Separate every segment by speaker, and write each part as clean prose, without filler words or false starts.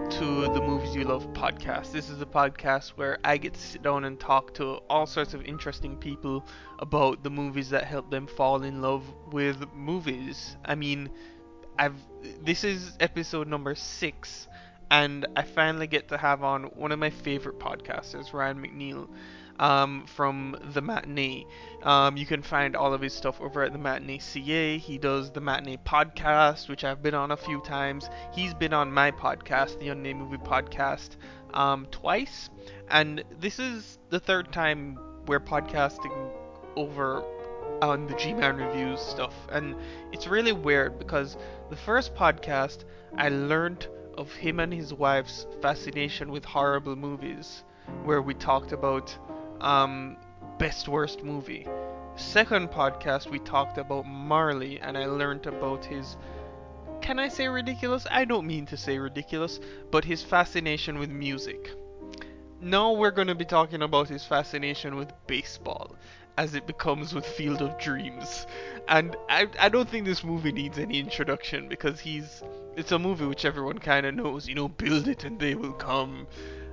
Speaker 1: to the Movies You Love podcast. This is a podcast where I get to sit down and talk to all sorts of interesting people about the movies that help them fall in love with movies. I mean, I've this is episode number 6, and I finally get to have on one of my favorite podcasters, Ryan McNeil, from The Matinee. You can find all of his stuff over at The Matinee CA. He does The Matinee Podcast, which I've been on a few times. He's been on my podcast, the Unnamed Movie Podcast, twice, and this is the third time we're podcasting over on the G-Man Reviews stuff. And it's really weird because the first podcast I learned of him and his wife's fascination with horrible movies, where we talked about best worst movie. Second podcast we talked about Marley, and I learned about his, can I say ridiculous? I don't mean to say ridiculous, but his fascination with music. Now we're going to be talking about his fascination with baseball, as it becomes with Field of Dreams. And I don't think this movie needs any introduction because it's a movie which everyone kind of knows, build it and they will come.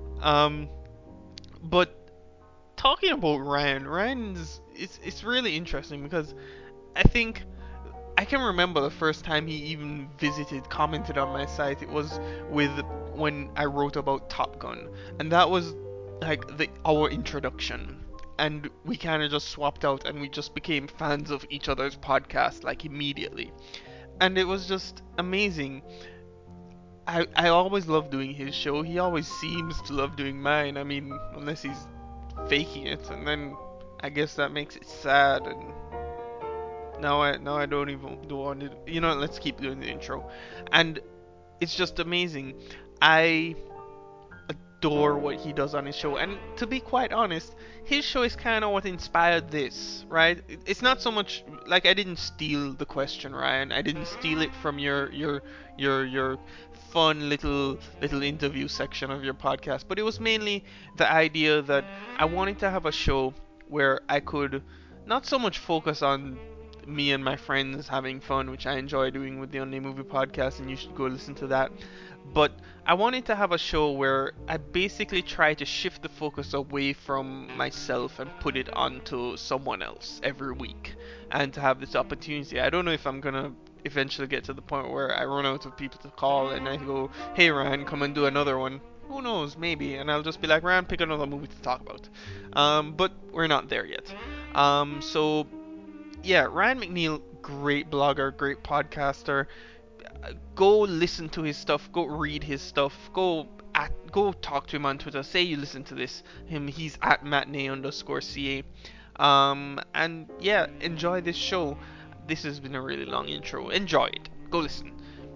Speaker 1: But talking about Ryan's it's really interesting because I think I can remember the first time he even commented on my site. It was with when I wrote about Top Gun, and that was like our introduction. And we kind of just swapped out, and we just became fans of each other's podcast like immediately. And it was just amazing. I always love doing his show. He always seems to love doing mine. I mean, unless he's faking it, and then I guess that makes it sad. And now I don't even do want to. Let's keep doing the intro. And it's just amazing. I adore what he does on his show, and to be quite honest, his show is kind of what inspired this, right? It's not so much like I didn't steal the question, Ryan. I didn't steal it from your fun little interview section of your podcast, but it was mainly the idea that I wanted to have a show where I could not so much focus on me and my friends having fun, which I enjoy doing with the Unnamed Movie Podcast, and you should go listen to that. But I wanted to have a show where I basically try to shift the focus away from myself and put it onto someone else every week, and to have this opportunity. I don't know if I'm gonna eventually get to the point where I run out of people to call and I go, hey Ryan, come and do another one. Who knows, maybe, and I'll just be like, Ryan, pick another movie to talk about. But we're not there yet. So yeah, Ryan McNeil, great blogger, great podcaster. Go listen to his stuff. Go read his stuff. Go talk to him on Twitter. Say you listen to him. He's at matinee_ca. And yeah, enjoy this show. This has been a really long intro. Enjoy it. Go listen.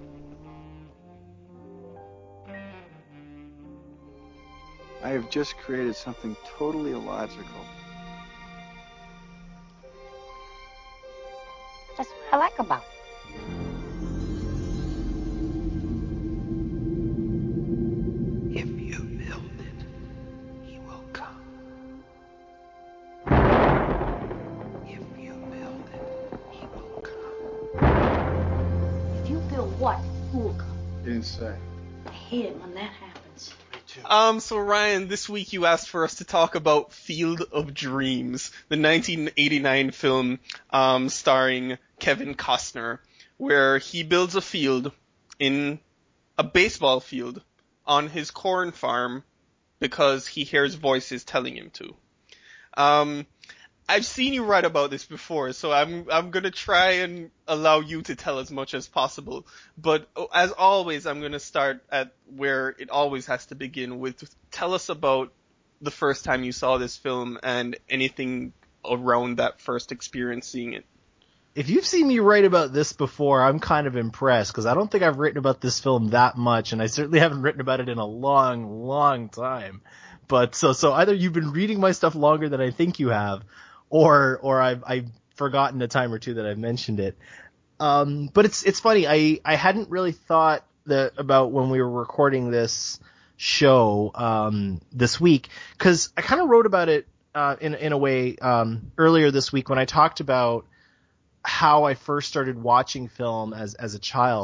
Speaker 2: I have just created something totally illogical.
Speaker 3: That's what I like about it.
Speaker 4: If you build it, he will come. If you build it, he will come.
Speaker 3: If you build what, who will come?
Speaker 2: Didn't say.
Speaker 3: I hate it when that happens.
Speaker 4: Me too.
Speaker 1: So Ryan, this week you asked for us to talk about Field of Dreams, the 1989 film starring Kevin Costner, where he builds a field a baseball field on his corn farm because he hears voices telling him to. I've seen you write about this before, so I'm gonna try and allow you to tell as much as possible. But as always, I'm gonna start at where it always has to begin with. Tell us about the first time you saw this film and anything around that first experience seeing it.
Speaker 5: If you've seen me write about this before, I'm kind of impressed, because I don't think I've written about this film that much, and I certainly haven't written about it in a long, long time. But so either you've been reading my stuff longer than I think you have, or I've forgotten a time or two that I've mentioned it. But it's funny. I hadn't really thought about when we were recording this show this week, because I kind of wrote about it in a way earlier this week when I talked about how I first started watching film as a child.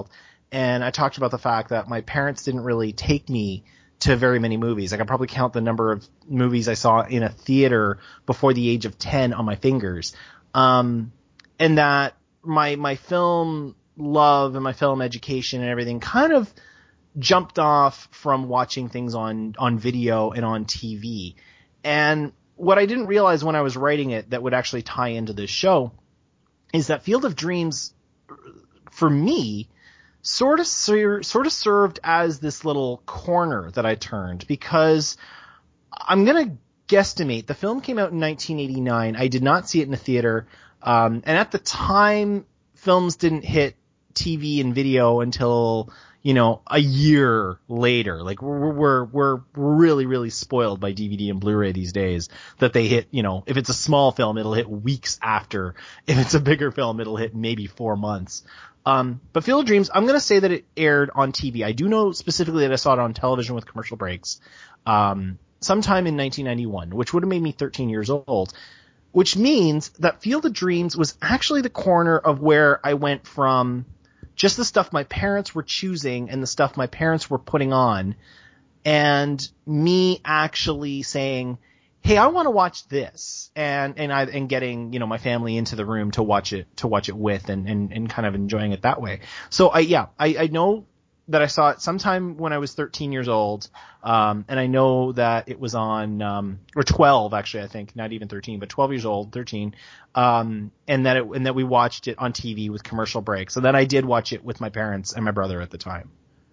Speaker 5: and I talked about the fact that my parents didn't really take me to very many movies. I could probably count the number of movies I saw in a theater before the age of 10 on my fingers. And that my film love and my film education and everything kind of jumped off from watching things on video and on TV. And what I didn't realize when I was writing it that would actually tie into this show is that Field of Dreams, for me, sort of served as this little corner that I turned, because I'm going to guesstimate the film came out in 1989. I did not see it in the theater. And at the time, films didn't hit TV and video until, a year later. Like we're really, really spoiled by DVD and Blu-ray these days that they hit, if it's a small film, it'll hit weeks after. If it's a bigger film, it'll hit maybe 4 months. But Field of Dreams, I'm going to say that it aired on TV. I do know specifically that I saw it on television with commercial breaks, sometime in 1991, which would have made me 13 years old, which means that Field of Dreams was actually the corner of where I went from just the stuff my parents were choosing and the stuff my parents were putting on, and me actually saying, hey, I want to watch this, and getting, my family into the room to watch it with and kind of enjoying it that way. So I know that I saw it sometime when I was 13 years old. And I know that it was on, or 12 actually, I think, not even 13, but 12 years old, 13. And that we watched it on TV with commercial breaks. And then I did watch it with my parents and my brother at the time.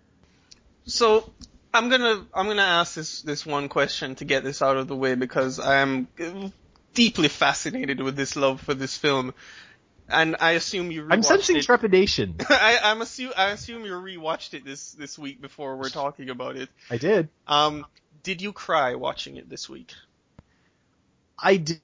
Speaker 1: So I'm gonna ask this one question to get this out of the way, because I am deeply fascinated with this love for this film, and I assume you rewatched
Speaker 5: I'm sensing trepidation.
Speaker 1: I assume you rewatched it this week before we're talking about it.
Speaker 5: I did.
Speaker 1: Did you cry watching it this week?
Speaker 5: I did.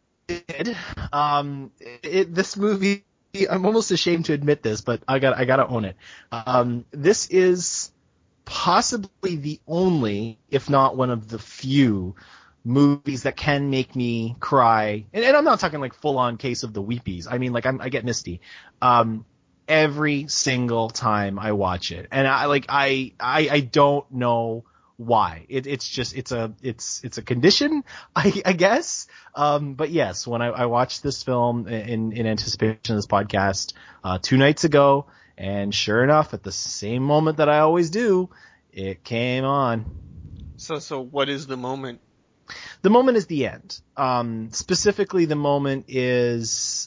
Speaker 5: This movie, I'm almost ashamed to admit this, but I gotta own it. This is possibly the only, if not one of the few, movies that can make me cry. And I'm not talking like full on case of the weepies. I mean, like I get misty. Every single time I watch it. And I don't know why. It's a condition, I guess. But yes, when I watched this film in anticipation of this podcast, 2 nights ago, and sure enough, at the same moment that I always do, it came on.
Speaker 1: So what is the moment?
Speaker 5: The moment is the end. Specifically, the moment is,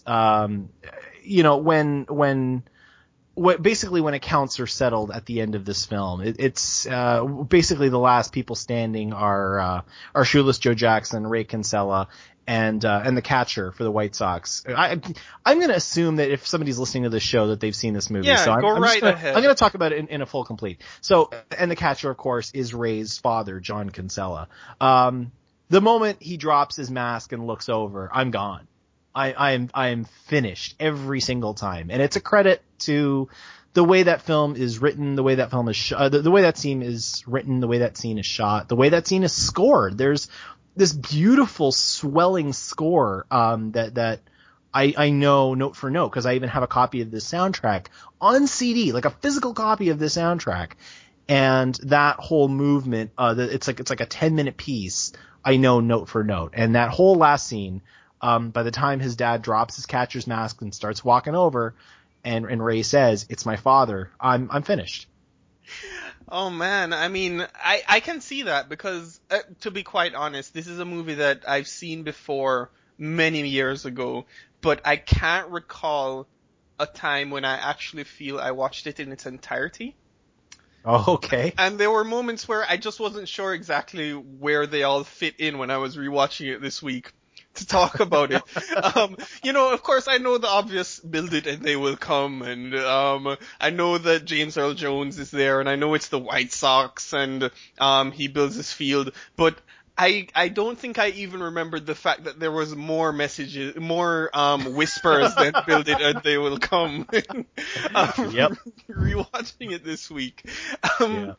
Speaker 5: when accounts are settled at the end of this film. It's basically the last people standing are Shoeless Joe Jackson, Ray Kinsella, and the catcher for the White Sox. I'm going to assume that if somebody's listening to this show that they've seen this movie.
Speaker 1: Yeah,
Speaker 5: so
Speaker 1: go
Speaker 5: I'm
Speaker 1: right ahead.
Speaker 5: I'm going to talk about it in a full complete. So, and the catcher, of course, is Ray's father, John Kinsella. The moment he drops his mask and looks over, I'm gone. I am finished every single time, and it's a credit to the way that film is written, the way that film is the way that scene is written, the way that scene is shot, the way that scene is scored. There's this beautiful swelling score that I know note for note, because I even have a copy of this soundtrack on CD, like a physical copy of the soundtrack, and that whole movement, it's like a 10-minute piece. I know note for note, and that whole last scene. By the time his dad drops his catcher's mask and starts walking over, and Ray says, "It's my father," I'm finished.
Speaker 1: Oh man, I mean, I can see that, because to be quite honest, this is a movie that I've seen before many years ago, but I can't recall a time when I actually feel I watched it in its entirety.
Speaker 5: Oh, okay.
Speaker 1: And there were moments where I just wasn't sure exactly where they all fit in when I was rewatching it this week to talk about it. Of course, I know the obvious build it and they will come, and I know that James Earl Jones is there, and I know it's the White Sox, and he builds his field, but I don't think I even remembered the fact that there was more messages, more whispers than build it and they will come.
Speaker 5: Yep.
Speaker 1: Rewatching it this week.
Speaker 5: Yeah.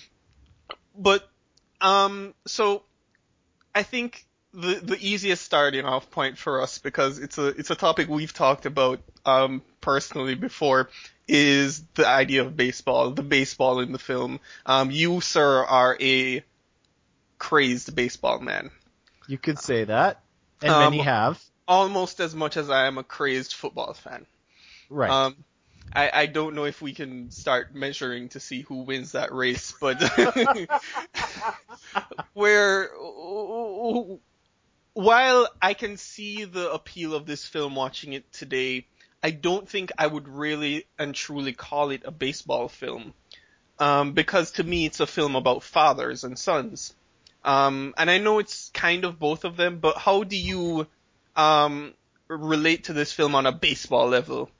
Speaker 1: But so I think the easiest starting off point for us, because it's a topic we've talked about personally before, is the idea of baseball, the baseball in the film. You, sir, are a crazed baseball man.
Speaker 5: You could say that, and many
Speaker 1: Um,
Speaker 5: have.
Speaker 1: Almost as much as I am a crazed football fan.
Speaker 5: Right.
Speaker 1: I don't know if we can start measuring to see who wins that race, but where while I can see the appeal of this film watching it today, I don't think I would really and truly call it a baseball film. Because to me it's a film about fathers and sons. And I know it's kind of both of them, but how do you relate to this film on a baseball level?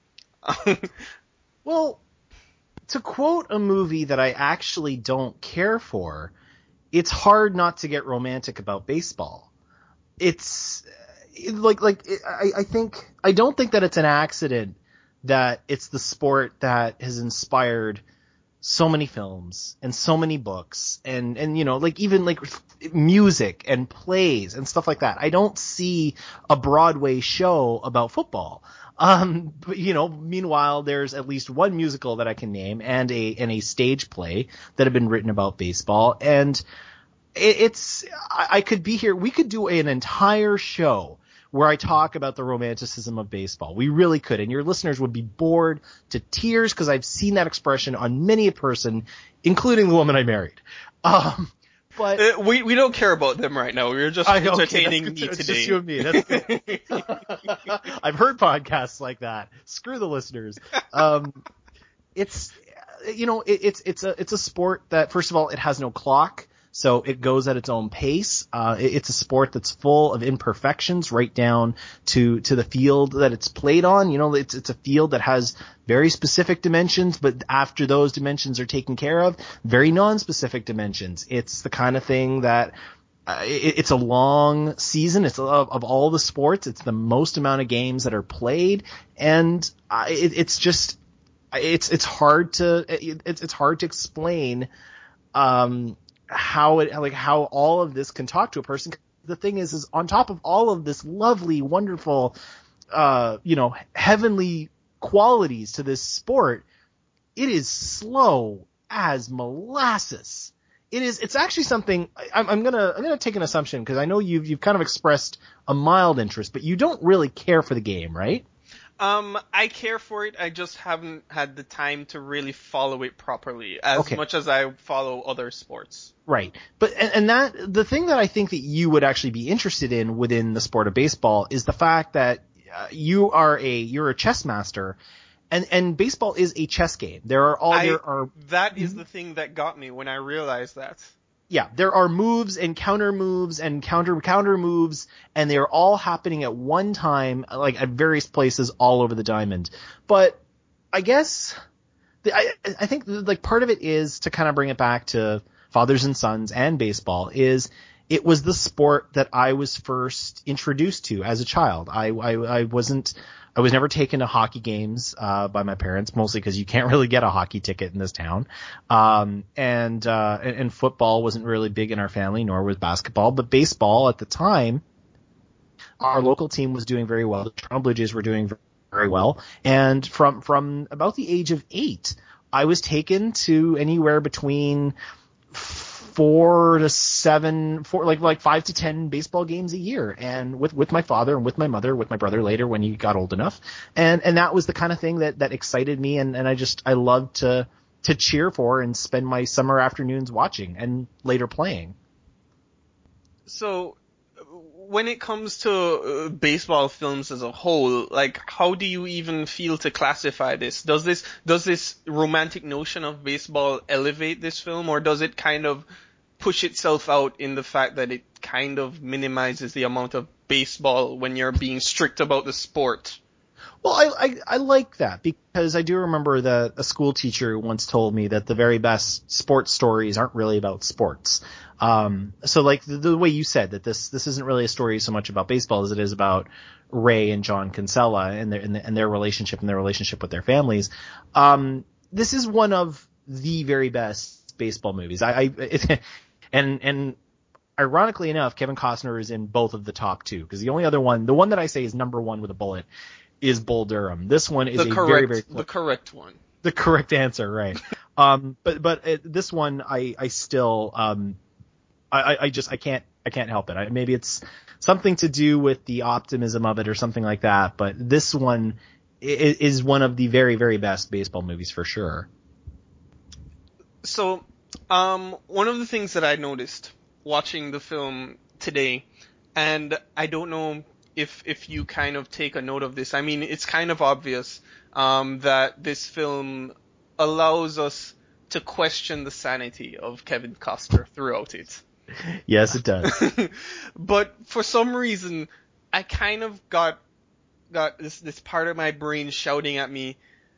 Speaker 5: Well, to quote a movie that I actually don't care for, it's hard not to get romantic about baseball. It's I don't think that it's an accident that it's the sport that has inspired so many films and so many books and even music and plays and stuff like that. I don't see a Broadway show about football. But meanwhile, there's at least one musical that I can name and a stage play that have been written about baseball. And I could be here. We could do an entire show where I talk about the romanticism of baseball. We really could. And your listeners would be bored to tears because I've seen that expression on many a person, including the woman I married. But
Speaker 1: we don't care about them right now. We're just entertaining me today.
Speaker 5: It's just you and me. That's good. I've heard podcasts like that. Screw the listeners. It's a sport that, first of all, it has no clock. So it goes at its own pace. It's a sport that's full of imperfections right down to the field that it's played on. It's a field that has very specific dimensions, but after those dimensions are taken care of, very non-specific dimensions. It's the kind of thing that it's a long season. It's of all the sports, it's the most amount of games that are played, and it's hard to explain how all of this can talk to a person. The thing is on top of all of this lovely, wonderful, heavenly qualities to this sport, it is slow as molasses. It's actually something I'm gonna take an assumption because I know you've kind of expressed a mild interest, but you don't really care for the game, right?
Speaker 1: I care for it. I just haven't had the time to really follow it properly as much as I follow other sports.
Speaker 5: Right. But, and that, the thing that I think that you would actually be interested in within the sport of baseball is the fact that you're a chess master, and baseball is a chess game.
Speaker 1: That is the thing that got me when I realized that.
Speaker 5: Yeah, there are moves and counter moves and counter moves, and they are all happening at one time, like at various places all over the diamond. But I guess I think like part of it is to kind of bring it back to fathers and sons and baseball is it was the sport that I was first introduced to as a child. I was never taken to hockey games by my parents, mostly because you can't really get a hockey ticket in this town. And football wasn't really big in our family, nor was basketball. But baseball at the time, our local team was doing very well. The Toronto Blue Jays were doing very well. And from about the age of 8, I was taken to anywhere between 5 to 10 baseball games a year, and with my father and with my mother, with my brother later when he got old enough, and that was the kind of thing that excited me, and I loved to cheer for and spend my summer afternoons watching and later playing.
Speaker 1: So when it comes to baseball films as a whole, like how do you even feel to classify this? Does this romantic notion of baseball elevate this film, or does it kind of push itself out in the fact that it kind of minimizes the amount of baseball when you're being strict about the sport?
Speaker 5: Well, I like that because I do remember that a school teacher once told me that the very best sports stories aren't really about sports. So like the way you said that this isn't really a story so much about baseball as it is about Ray and John Kinsella and their relationship with their families. This is one of the very best baseball movies. And ironically enough, Kevin Costner is in both of the top 2 because the only other one, the one that I say is number 1 with a bullet, is Bull Durham. This one is very, very close.
Speaker 1: The correct one.
Speaker 5: the correct answer, right? But this one, I still, I can't help it. Maybe it's something to do with the optimism of it or something like that. But this one is one of the very, very best baseball movies for sure.
Speaker 1: So, one of the things that I noticed watching the film today, and I don't know if you kind of take a note of this. I mean, it's kind of obvious that this film allows us to question the sanity of Kevin Costner throughout it.
Speaker 5: Yes, it does.
Speaker 1: But for some reason, I kind of got this part of my brain shouting at me,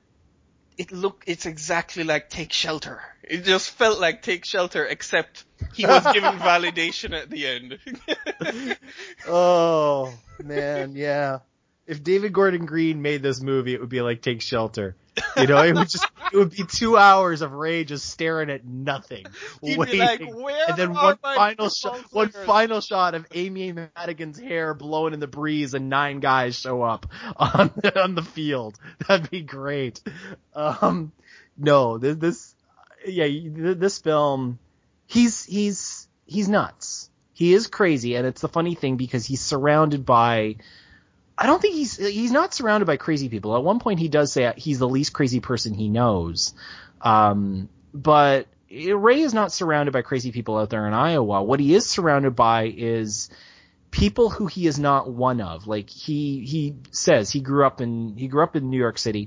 Speaker 1: it's exactly like Take Shelter. It just felt like Take Shelter, except he was given validation at the end.
Speaker 5: Oh, man, yeah. If David Gordon Green made this movie, it would be like Take Shelter. You know, it would be 2 hours of Ray just staring at nothing.
Speaker 1: He'd
Speaker 5: waiting.
Speaker 1: be like, where
Speaker 5: and then
Speaker 1: are
Speaker 5: one
Speaker 1: my
Speaker 5: final shot of Amy Madigan's hair blowing in the breeze and 9 guys show up on the field. That'd be great. No, this film, he's nuts. He is crazy, and it's the funny thing because he's surrounded by, I don't think he's not surrounded by crazy people. At one point he does say he's the least crazy person he knows. But Ray is not surrounded by crazy people out there in Iowa. What he is surrounded by is people who he is not one of. Like he says he grew up in New York City,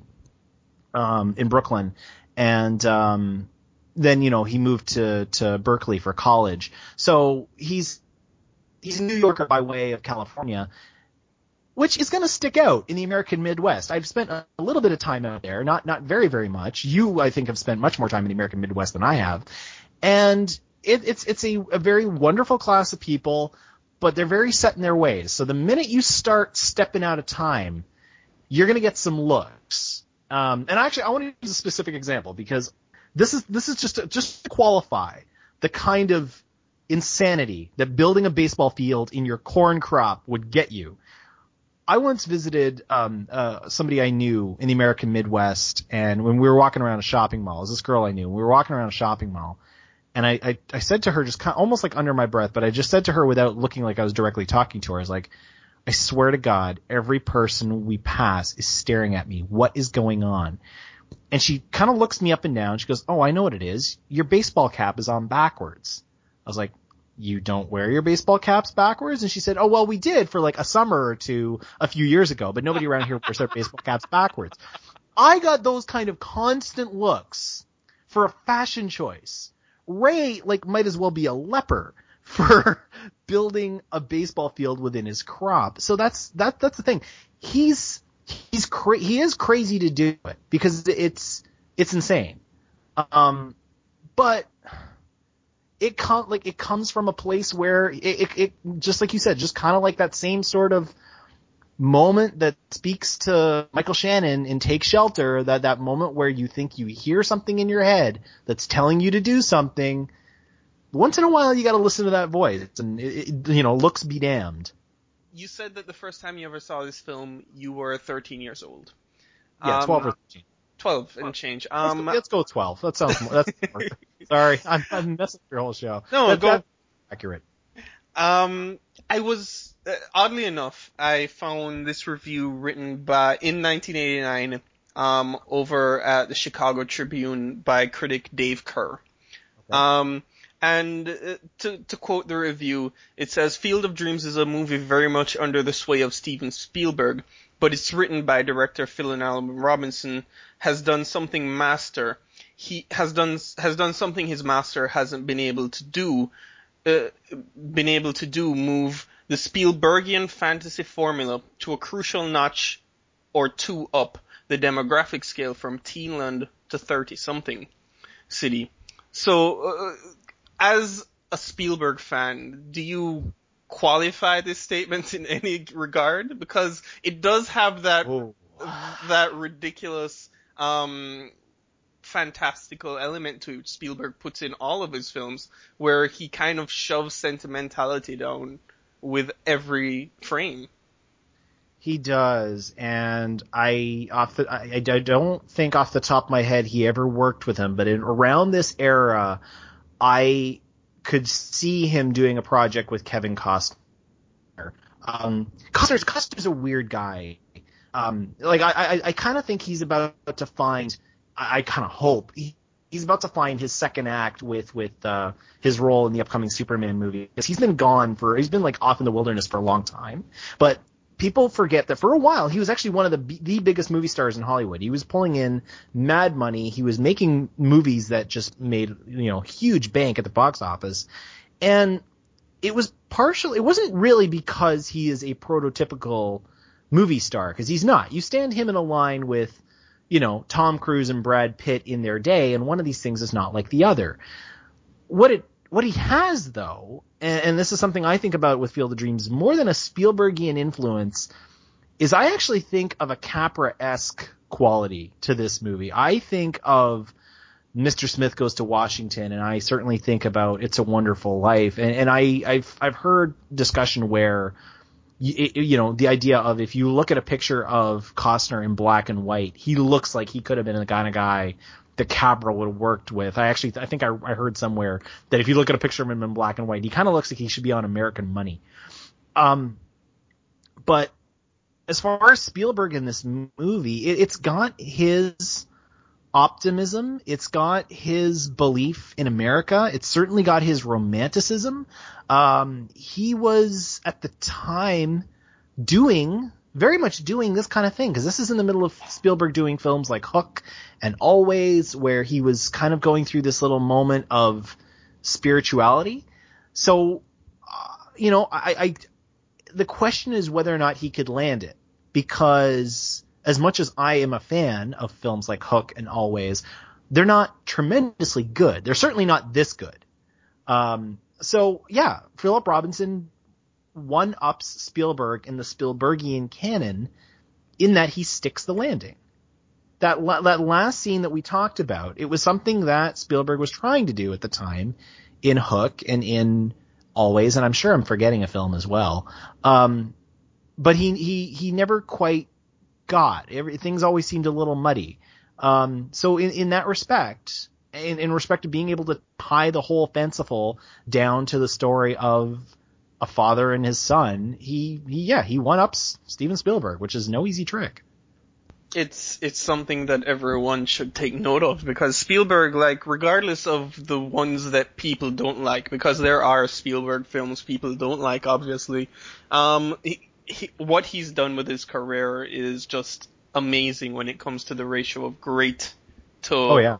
Speaker 5: in Brooklyn, and then, you know, he moved to Berkeley for college. So he's a New Yorker by way of California, which is going to stick out in the American Midwest. I've spent a little bit of time out there, not very, very much. You, I think, have spent much more time in the American Midwest than I have. And it's a very wonderful class of people, but they're very set in their ways. So the minute you start stepping out of time, you're going to get some looks. And actually, I want to use a specific example because this is just to qualify the kind of insanity that building a baseball field in your corn crop would get you. I once visited somebody I knew in the American Midwest, and when we were walking around a shopping mall, it was this girl I knew. We were walking around a shopping mall, and I said to her, just kind of, almost like under my breath, but I just said to her without looking like I was directly talking to her, I was like, I swear to God, every person we pass is staring at me. What is going on? And she kind of looks me up and down. She goes, oh, I know what it is. Your baseball cap is on backwards. I was like, you don't wear your baseball caps backwards? And she said, oh, well, we did for like a summer or two a few years ago, but nobody around here wears their baseball caps backwards. I got those kind of constant looks for a fashion choice. Ray, like, might as well be a leper for building a baseball field within his crop. So that's the thing. He is crazy to do it because it's insane. But it comes from a place where it just like you said, just kind of like that same sort of moment that speaks to Michael Shannon in Take Shelter, that moment where you think you hear something in your head that's telling you to do something. Once in a while, you got to listen to that voice, and looks be damned.
Speaker 1: You said that the first time you ever saw this film, you were 13 years old.
Speaker 5: Yeah, 12 or 13.
Speaker 1: 12 and change.
Speaker 5: Let's go 12. That sounds more. That's more. Sorry, I'm messing up your whole show.
Speaker 1: No,
Speaker 5: that's accurate.
Speaker 1: I was oddly enough, I found this review written in 1989 over at the Chicago Tribune by critic Dave Kerr. Okay. And to quote the review, it says, Field of Dreams is a movie very much under the sway of Steven Spielberg, but it's written by director Phil and Alan Robinson, has done something his master hasn't been able to do, move the Spielbergian fantasy formula to a crucial notch or two up the demographic scale from teenland to 30-something city. So, as a Spielberg fan, do you qualify this statement in any regard? Because it does have that ridiculous, fantastical element to it Spielberg puts in all of his films, where he kind of shoves sentimentality down with every frame.
Speaker 5: He does, and I don't think off the top of my head he ever worked with him, but around this era, I could see him doing a project with Kevin Costner. Costner's a weird guy. I kind of think he's about to find. I kind of hope he's about to find his second act with his role in the upcoming Superman movie, because he's been like off in the wilderness for a long time, but people forget that for a while he was actually one of the biggest movie stars in Hollywood. He was pulling in mad money. He was making movies that just made, huge bank at the box office. And it wasn't really because he is a prototypical movie star, because he's not. You stand him in a line with, Tom Cruise and Brad Pitt in their day, and one of these things is not like the other. What he has, though, and this is something I think about with Field of Dreams, more than a Spielbergian influence, is I actually think of a Capra-esque quality to this movie. I think of Mr. Smith Goes to Washington, and I certainly think about It's a Wonderful Life, and I've heard discussion where, the idea of, if you look at a picture of Costner in black and white, he looks like he could have been the kind of guy that Capra would have worked with. I think I heard somewhere that if you look at a picture of him in black and white, he kind of looks like he should be on American Money. But as far as Spielberg in this movie, it's got his optimism. It's got his belief in America. It's certainly got his romanticism. He was at the time very much doing this kind of thing, because this is in the middle of Spielberg doing films like Hook and Always, where he was kind of going through this little moment of spirituality. So, the question is whether or not he could land it, because as much as I am a fan of films like Hook and Always, they're not tremendously good. They're certainly not this good. So yeah, Philip Robinson one-ups Spielberg in the Spielbergian canon in that he sticks the landing. That last scene that we talked about, it was something that Spielberg was trying to do at the time in Hook and in Always, and I'm sure I'm forgetting a film as well. But he never quite got. Things always seemed a little muddy. So in that respect, in respect to being able to tie the whole fanciful down to the story of a father and his son, he one-ups Steven Spielberg, which is no easy trick.
Speaker 1: It's something that everyone should take note of, because Spielberg, regardless of the ones that people don't like, because there are Spielberg films people don't like, obviously, what he's done with his career is just amazing when it comes to the ratio of great to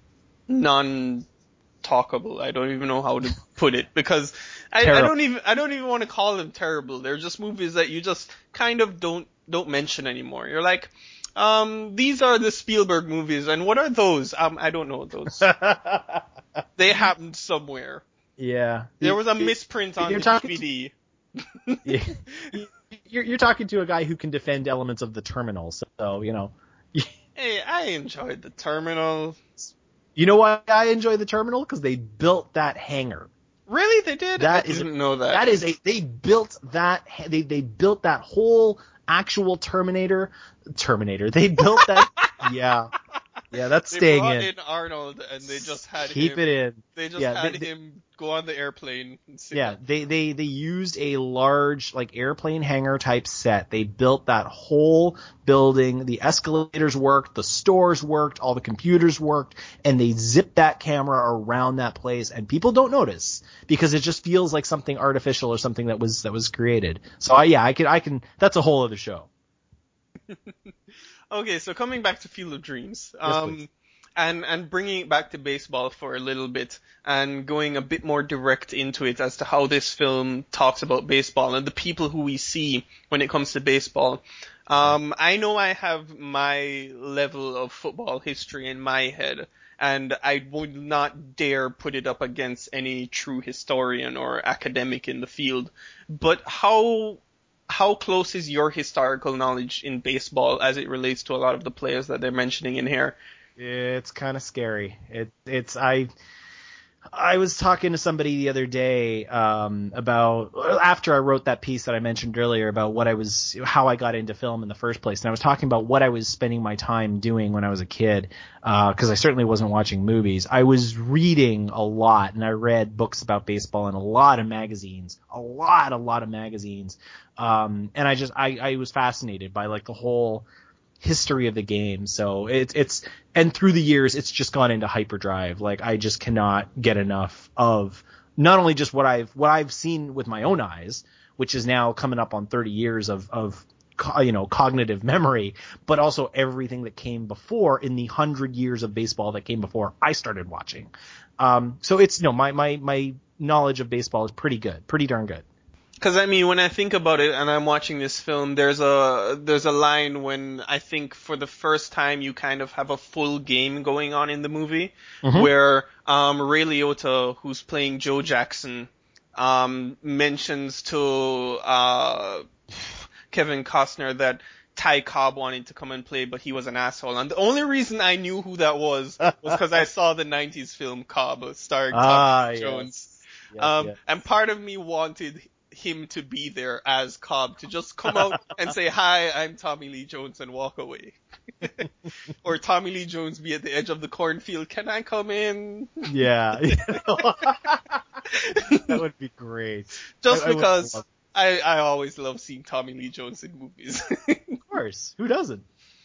Speaker 1: non-talkable. I don't even know how to put it, because I don't even want to call them terrible. They're just movies that you just kind of don't mention anymore. You're like, these are the Spielberg movies, and what are those? I don't know those. They happened somewhere.
Speaker 5: Yeah.
Speaker 1: There was a misprint on the DVD.
Speaker 5: Yeah. You're talking to a guy who can defend elements of The Terminal, so
Speaker 1: Hey, I enjoyed The Terminal.
Speaker 5: You know why I enjoy The Terminal? Because they built that hangar.
Speaker 1: Really, they did? I didn't know that.
Speaker 5: They built that. They built that whole actual Terminator. They built that. Yeah, that's staying in.
Speaker 1: They brought in Arnold, and they just had
Speaker 5: keep it in.
Speaker 1: They just had him go on the airplane. And sit up.
Speaker 5: They used a large airplane hangar type set. They built that whole building. The escalators worked, the stores worked, all the computers worked, and they zipped that camera around that place, and people don't notice because it just feels like something artificial or something that was created. So I can. That's a whole other show.
Speaker 1: Okay, so coming back to Field of Dreams,
Speaker 5: Yes,
Speaker 1: and bringing it back to baseball for a little bit, and going a bit more direct into it as to how this film talks about baseball and the people who we see when it comes to baseball. I know I have my level of football history in my head, and I would not dare put it up against any true historian or academic in the field. But how close is your historical knowledge in baseball as it relates to a lot of the players that they're mentioning in here?
Speaker 5: It's kind of scary. I was talking to somebody the other day about after I wrote that piece that I mentioned earlier about how I got into film in the first place, and I was talking about what I was spending my time doing when I was a kid, because I certainly wasn't watching movies. I was reading a lot, and I read books about baseball and a lot of magazines, a lot of magazines, and I was fascinated by like the whole history of the game. So and through the years it's just gone into hyperdrive. Like I just cannot get enough of not only just what I've seen with my own eyes, which is now coming up on 30 years of cognitive memory, but also everything that came before in the 100 years of baseball that came before I started watching. So it's my knowledge of baseball is pretty good, pretty darn good.
Speaker 1: Because I mean, when I think about it, and I'm watching this film, there's a line when I think for the first time you kind of have a full game going on in the movie, where Ray Liotta, who's playing Joe Jackson, mentions to Kevin Costner that Ty Cobb wanted to come and play, but he was an asshole. And the only reason I knew who that was because I saw the 90s film Cobb, starring Tommy Lee Jones.
Speaker 5: Yes.
Speaker 1: And part of me wanted him to be there as Cobb, to just come out and say, "Hi, I'm Tommy Lee Jones," and walk away. Or Tommy Lee Jones be at the edge of the cornfield, "Can I come in?"
Speaker 5: Yeah. That would be great.
Speaker 1: Just because I always love seeing Tommy Lee Jones in movies.
Speaker 5: Of course. Who doesn't?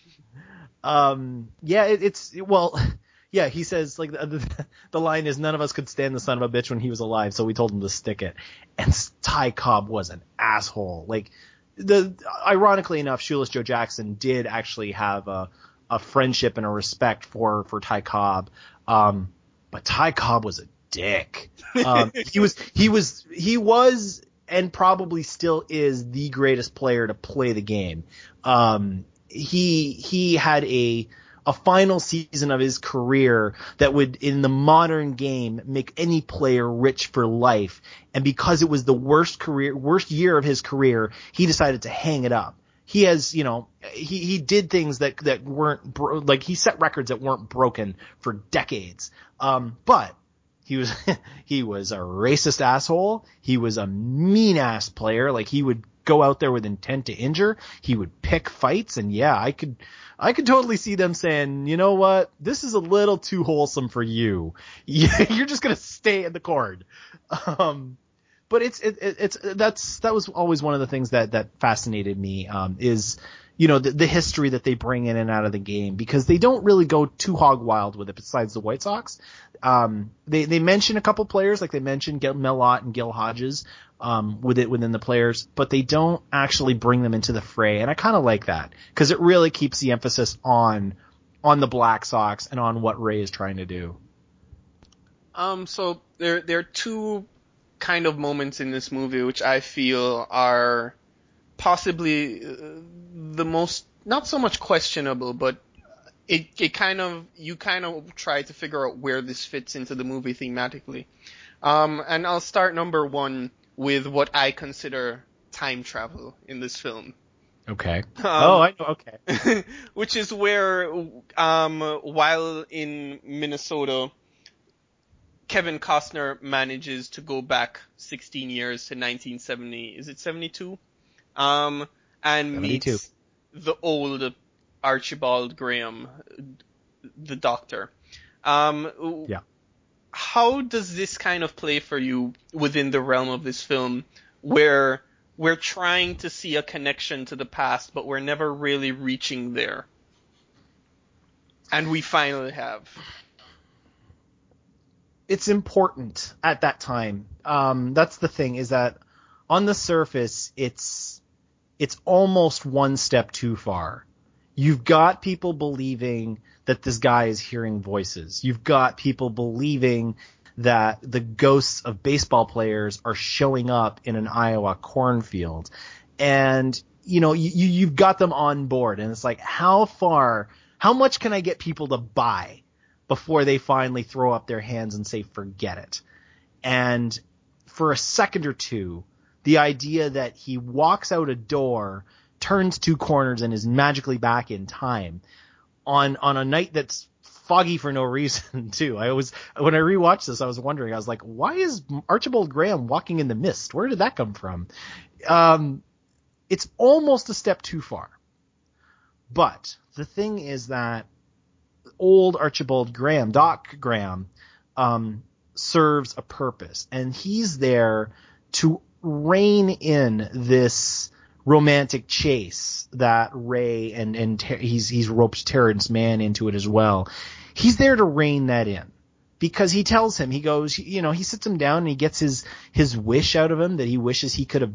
Speaker 5: Yeah, he says, like, the line is, "None of us could stand the son of a bitch when he was alive, so we told him to stick it." And Ty Cobb was an asshole. Like, ironically enough, Shoeless Joe Jackson did actually have a friendship and a respect for Ty Cobb. But Ty Cobb was a dick. He was and probably still is the greatest player to play the game. He had a final season of his career that would, in the modern game, make any player rich for life. And because it was the worst year of his career, he decided to hang it up. He has, he did things that weren't, like he set records that weren't broken for decades. But he was, he was a racist asshole. He was a mean ass player. Like he would go out there with intent to injure. He would pick fights. And yeah, I could totally see them saying, "You know what? This is a little too wholesome for you. You're just going to stay in the corn." But that was always one of the things that fascinated me, is, the history that they bring in and out of the game, because they don't really go too hog wild with it besides the White Sox. They mention a couple players, like they mentioned Mel Ott and Gil Hodges, within the players, but they don't actually bring them into the fray. And I kind of like that, because it really keeps the emphasis on the Black Sox and on what Ray is trying to do.
Speaker 1: So there are two kind of moments in this movie which I feel are possibly the most, not so much questionable, but you kind of try to figure out where this fits into the movie thematically. And I'll start number one with what I consider time travel in this film.
Speaker 5: Okay. I know. Okay.
Speaker 1: Which is where, while in Minnesota, Kevin Costner manages to go back 16 years to 1970. Is it 72? And 72. Meets the old Archibald Graham, the doctor.
Speaker 5: Yeah.
Speaker 1: How does this kind of play for you within the realm of this film, where we're trying to see a connection to the past, but we're never really reaching there? And we finally have.
Speaker 5: It's important at that time. That's the thing, is that on the surface, it's almost one step too far. You've got people believing that this guy is hearing voices. You've got people believing that the ghosts of baseball players are showing up in an Iowa cornfield. And, you've got them on board. And it's like, how much can I get people to buy before they finally throw up their hands and say, forget it? And for a second or two, the idea that he walks out a door, turns two corners, and is magically back in time on a night that's foggy for no reason too. When I rewatched this, I was wondering, I was like, why is Archibald Graham walking in the mist? Where did that come from? It's almost a step too far. But the thing is that old Archibald Graham, Doc Graham, serves a purpose, and he's there to rein in this romantic chase that Ray and he's roped Terrence Mann into it as well. He's there to rein that in, because he tells him, he goes, he sits him down and he gets his wish out of him, that he wishes he could have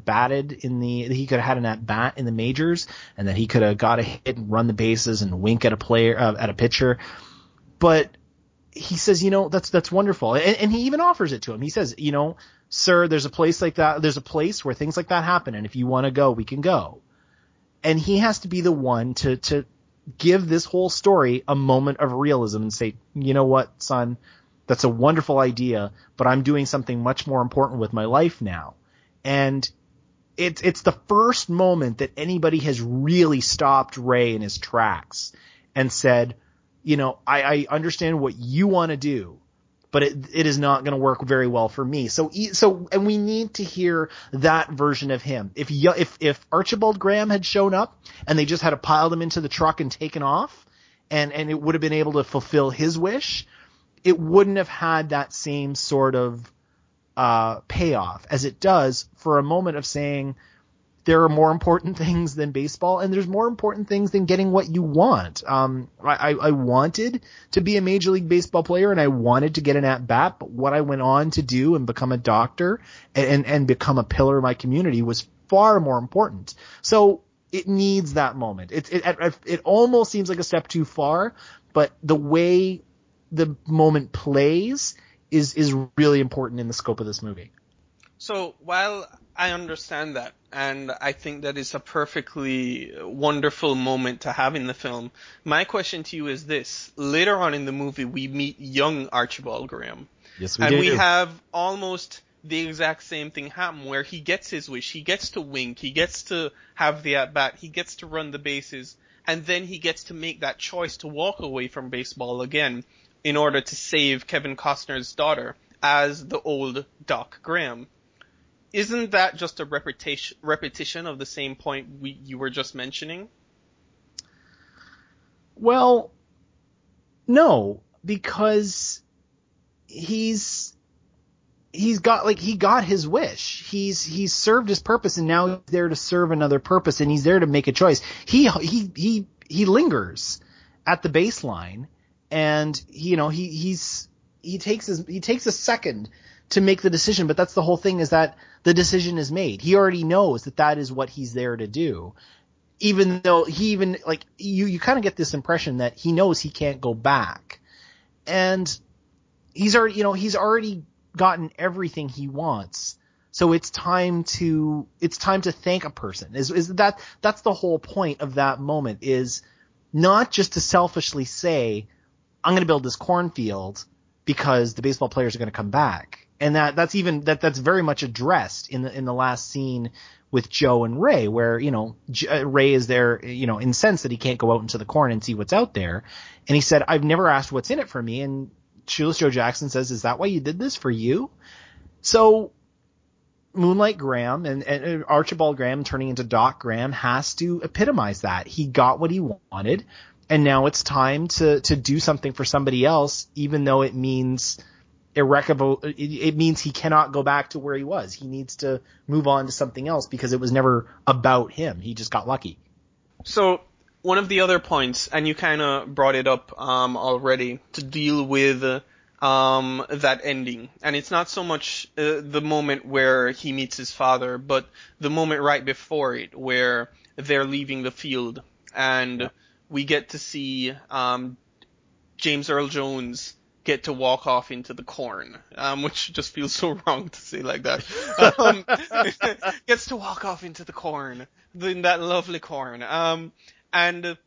Speaker 5: he could have had an at bat in the majors, and that he could have got a hit and run the bases and wink at a pitcher. But he says, that's wonderful. And he even offers it to him. He says, sir, there's a place like that. There's a place where things like that happen. And if you want to go, we can go. And he has to be the one to give this whole story a moment of realism and say, you know what, son, that's a wonderful idea, but I'm doing something much more important with my life now. And it's the first moment that anybody has really stopped Ray in his tracks and said, I understand what you want to do, but it is not going to work very well for me. So we need to hear that version of him. If Archibald Graham had shown up and they just had to pile him into the truck and taken off, and it would have been able to fulfill his wish, it wouldn't have had that same sort of payoff as it does for a moment of saying, there are more important things than baseball, and there's more important things than getting what you want. I wanted to be a Major League Baseball player, and I wanted to get an at-bat, but what I went on to do and become a doctor and become a pillar of my community was far more important. So it needs that moment. It almost seems like a step too far, but the way the moment plays is really important in the scope of this movie.
Speaker 1: So while I understand that, and I think that is a perfectly wonderful moment to have in the film, my question to you is this. Later on in the movie, we meet young Archibald Graham.
Speaker 5: Yes, we do.
Speaker 1: And we have almost the exact same thing happen, where he gets his wish, he gets to wink, he gets to have the at-bat, he gets to run the bases, and then he gets to make that choice to walk away from baseball again in order to save Kevin Costner's daughter as the old Doc Graham. Isn't that just a repetition of the same point you were just mentioning?
Speaker 5: Well, no, because he got his wish. He's served his purpose, and now he's there to serve another purpose, and he's there to make a choice. He lingers at the baseline, and he takes a second to make the decision, but that's the whole thing, is that the decision is made. He already knows that is what he's there to do. Even though you kind of get this impression that he knows he can't go back. And he's already gotten everything he wants. So it's time to thank a person. That's the whole point of that moment, is not just to selfishly say, I'm going to build this cornfield because the baseball players are going to come back. And that's very much addressed in the last scene with Joe and Ray, where, Ray is there, incensed that he can't go out into the corn and see what's out there. And he said, I've never asked what's in it for me. And Shoeless Joe Jackson says, is that why you did this, for you? So Moonlight Graham and Archibald Graham turning into Doc Graham has to epitomize that. He got what he wanted, and now it's time to do something for somebody else, even though it means irrecoverable. It means he cannot go back to where he was. He needs to move on to something else, because it was never about him. He just got lucky.
Speaker 1: So one of the other points, and you kind of brought it up already, to deal with that ending, and it's not so much the moment where he meets his father, but the moment right before it, where they're leaving the field, and we get to see James Earl Jones get to walk off into the corn, which just feels so wrong to say like that. Gets to walk off into the corn, in that lovely corn. And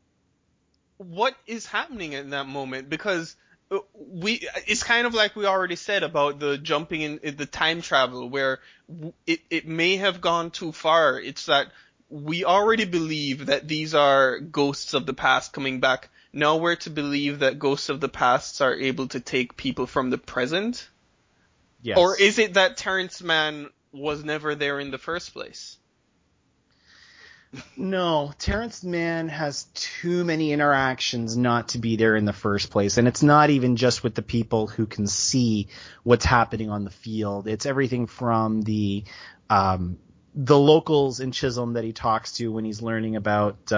Speaker 1: what is happening in that moment? Because it's kind of like we already said about the jumping in the time travel, where it may have gone too far. It's that we already believe that these are ghosts of the past coming back. Now we're to believe that ghosts of the past are able to take people from the present?
Speaker 5: Yes.
Speaker 1: Or is it that Terrence Mann was never there in the first place?
Speaker 6: No, Terrence Mann has too many interactions not to be there in the first place. And it's not even just with the people who can see what's happening on the field. It's everything from the locals in Chisholm that he talks to when he's learning about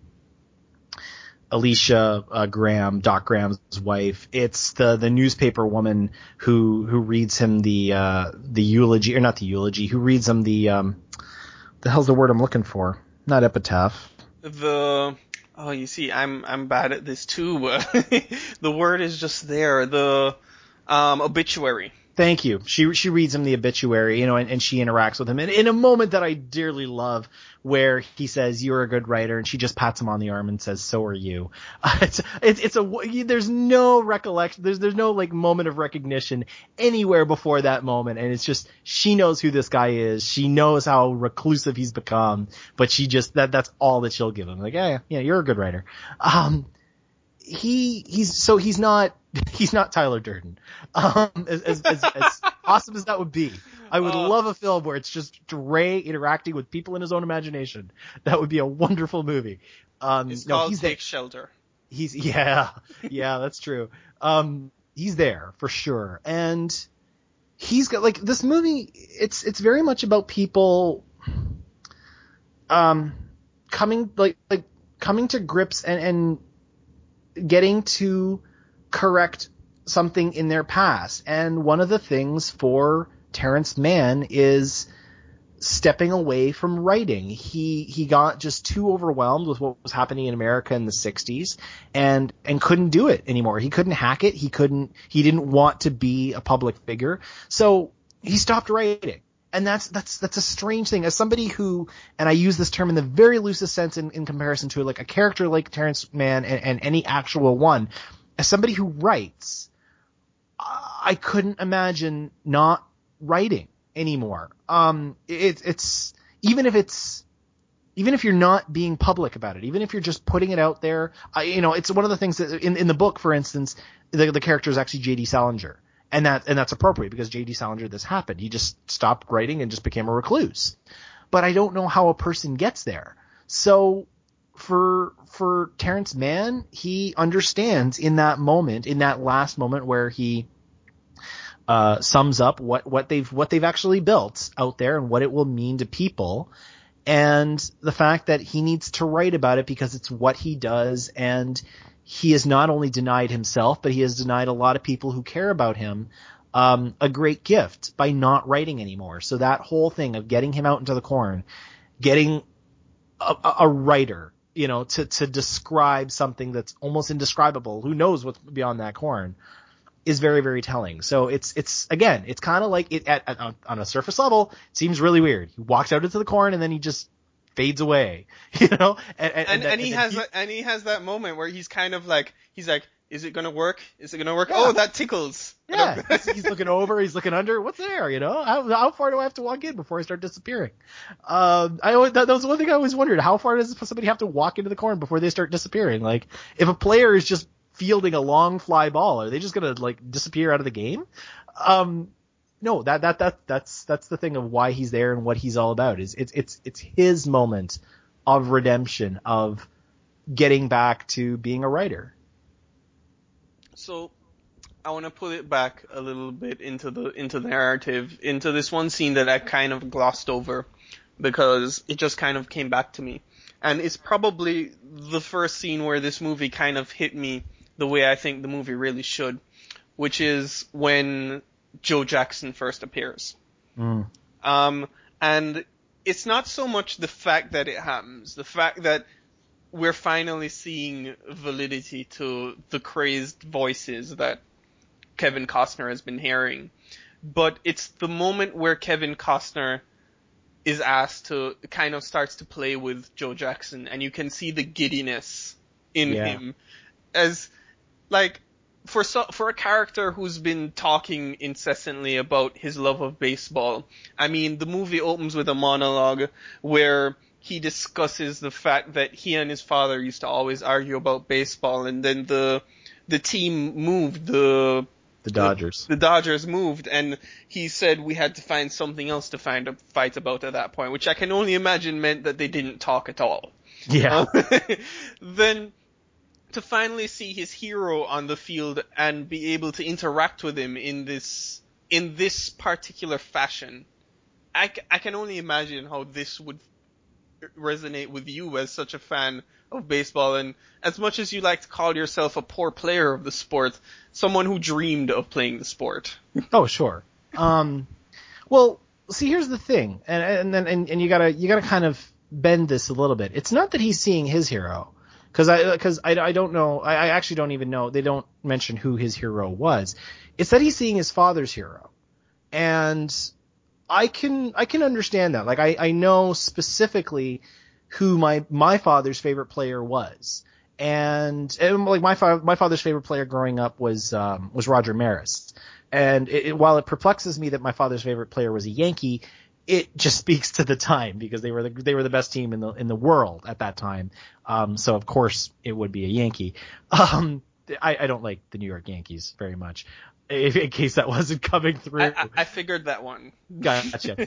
Speaker 6: Alicia Graham, Doc Graham's wife. It's the newspaper woman who reads him the eulogy, or not the eulogy, who reads him the hell's the word I'm looking for? Not epitaph.
Speaker 1: You see, I'm bad at this too. The word is just there. The obituary.
Speaker 6: Thank you. She reads him the obituary, and she interacts with him in a moment that I dearly love, where he says, "You're a good writer," and she just pats him on the arm and says, "So are you." There's no recollection. There's no like moment of recognition anywhere before that moment, and it's just she knows who this guy is. She knows how reclusive he's become, but she just that's all that she'll give him. Like, yeah, you're a good writer. He's not Tyler Durden. As awesome as that would be, I would love a film where it's just Ray interacting with people in his own imagination. That would be a wonderful movie.
Speaker 1: It's called Take Shelter.
Speaker 6: That's true. He's there for sure, and he's got like this movie. It's very much about people, coming to grips and getting to correct something in their past. And one of the things for Terrence Mann is stepping away from writing. He got just too overwhelmed with what was happening in America in the 60s and couldn't do it anymore. He couldn't hack it. He didn't want to be a public figure. So he stopped writing. And that's a strange thing. As somebody who, and I use this term in the very loosest sense in comparison to like a character like Terrence Mann and any actual one, as somebody who writes, I couldn't imagine not writing anymore. It's even if you're not being public about it, even if you're just putting it out there, it's one of the things that in the book, for instance, the character is actually J.D. Salinger. And that's appropriate because J.D. Salinger, this happened. He just stopped writing and just became a recluse. But I don't know how a person gets there. So for Terrence Mann, he understands in that moment, in that last moment where he sums up what they've actually built out there and what it will mean to people, and the fact that he needs to write about it because it's what he does, and he has not only denied himself, but he has denied a lot of people who care about him a great gift by not writing anymore. So that whole thing of getting him out into the corn, getting a writer, to describe something that's almost indescribable, who knows what's beyond that corn, is very, very telling. So it's kind of like it on a surface level, it seems really weird. He walks out into the corn and then he just fades away,
Speaker 1: and he has that moment where he's kind of like, is it gonna work? Is it gonna work? Yeah. Oh, that tickles.
Speaker 6: Yeah. He's looking over, he's looking under. What's there? How far do I have to walk in before I start disappearing? That was one thing I always wondered. How far does somebody have to walk into the corn before they start disappearing? Like, if a player is just fielding a long fly ball, are they just gonna like disappear out of the game? No, that's the thing of why he's there and what he's all about. It's his moment of redemption, of getting back to being a writer.
Speaker 1: So I want to put it back a little bit into the narrative, into this one scene that I kind of glossed over because it just kind of came back to me. And it's probably the first scene where this movie kind of hit me the way I think the movie really should, which is when Joe Jackson first appears. And it's not so much the fact that it happens, the fact that we're finally seeing validity to the crazed voices that Kevin Costner has been hearing, but it's the moment where Kevin Costner is asked to kind of starts to play with Joe Jackson, and you can see the giddiness in him as like, for a character who's been talking incessantly about his love of baseball. I mean, the movie opens with a monologue where he discusses the fact that he and his father used to always argue about baseball, and then the team moved, the
Speaker 6: Dodgers.
Speaker 1: The Dodgers moved, and he said we had to find something else to fight about at that point, which I can only imagine meant that they didn't talk at all.
Speaker 6: Yeah.
Speaker 1: Then to finally see his hero on the field and be able to interact with him in this particular fashion, I can only imagine how this would resonate with you as such a fan of baseball, and as much as you like to call yourself a poor player of the sport, someone who dreamed of playing the sport.
Speaker 6: Oh, sure. Well, see, here's the thing, and you gotta kind of bend this a little bit. It's not that he's seeing his hero, because I don't know. I actually don't even know. They don't mention who his hero was. It's that he's seeing his father's hero, and I can understand that. Like I know specifically who my father's favorite player was, and like my father's favorite player growing up was Roger Maris. And while it perplexes me that my father's favorite player was a Yankee, it just speaks to the time, because they were the best team in the world at that time. So of course it would be a Yankee. I don't like the New York Yankees very much, in case that wasn't coming through.
Speaker 1: I figured that one.
Speaker 6: Gotcha.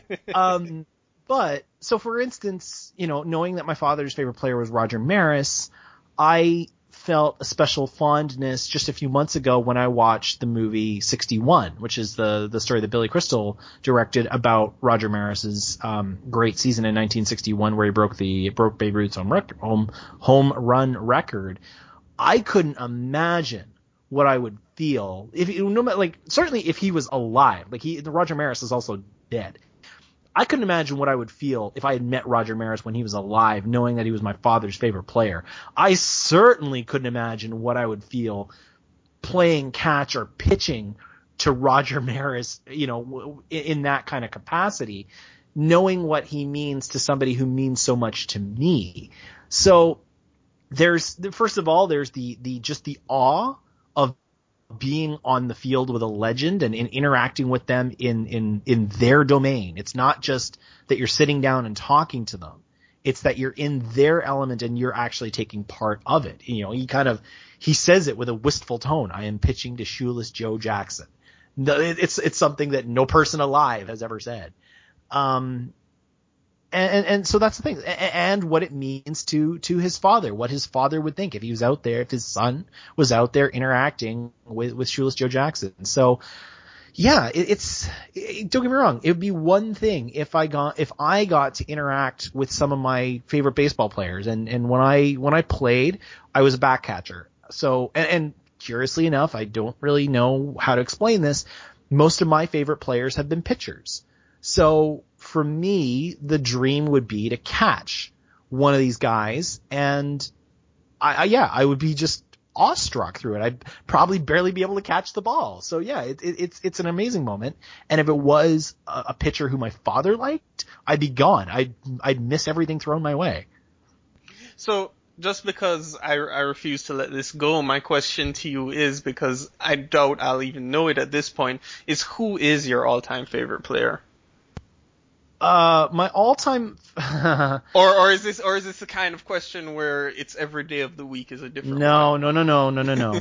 Speaker 6: But so for instance, knowing that my father's favorite player was Roger Maris, I felt a special fondness just a few months ago when I watched the movie 61, which is the story that Billy Crystal directed about Roger Maris's great season in 1961, where he broke Babe Ruth's home run record. I couldn't imagine what I would feel certainly if he was alive. Roger Maris is also dead. I couldn't imagine what I would feel if I had met Roger Maris when he was alive, knowing that he was my father's favorite player. I certainly couldn't imagine what I would feel playing catch or pitching to Roger Maris, in that kind of capacity, knowing what he means to somebody who means so much to me. So first of all, there's the awe of being on the field with a legend and interacting with them in their domain. It's not just that you're sitting down and talking to them. It's that you're in their element and you're actually taking part of it. He says it with a wistful tone. I am pitching to shoeless Joe Jackson. No, it's something that no person alive has ever said. And so that's the thing, and what it means to his father, what his father would think if he was out there, if his son was out there interacting with shoeless Joe Jackson. So yeah, don't get me wrong, it would be one thing if I got to interact with some of my favorite baseball players, and when I played, I was a back catcher. So and curiously enough, I don't really know how to explain this, most of my favorite players have been pitchers. So for me, the dream would be to catch one of these guys, and I would be just awestruck through it. I'd probably barely be able to catch the ball. So yeah, it's an amazing moment. And if it was a pitcher who my father liked, I'd be gone. I'd miss everything thrown my way.
Speaker 1: So just because I refuse to let this go, my question to you is, because I doubt I'll even know it at this point, is who is your all-time favorite player?
Speaker 6: My all-time
Speaker 1: or is this the kind of question where it's every day of the week is a different
Speaker 6: one?
Speaker 1: No.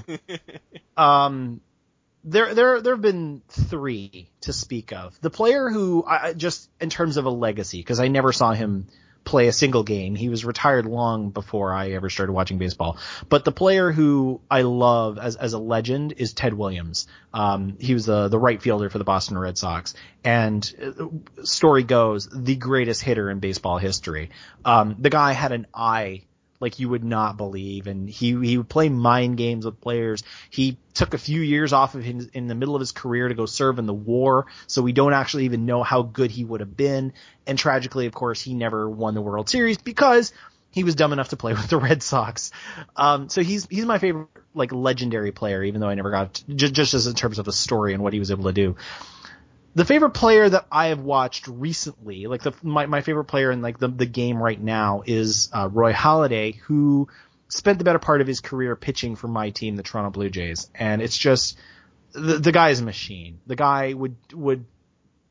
Speaker 6: There have been three to speak of. The player who just in terms of a legacy, because I never saw him play a single game. He was retired long before I ever started watching baseball. But the player who I love as a legend is Ted Williams. He was the right fielder for the Boston Red Sox, and story goes, the greatest hitter in baseball history. The guy had an eye like you would not believe, and he would play mind games with players. He took a few years off of him in the middle of his career to go serve in the war, so we don't actually even know how good he would have been. And tragically, of course, he never won the World Series because he was dumb enough to play with the Red Sox. So he's my favorite legendary player, even though I never got just as in terms of a story and what he was able to do. The favorite player that I have watched recently, my favorite player in the game right now is Roy Halladay, who spent the better part of his career pitching for my team, the Toronto Blue Jays. And it's just the guy is a machine. The guy would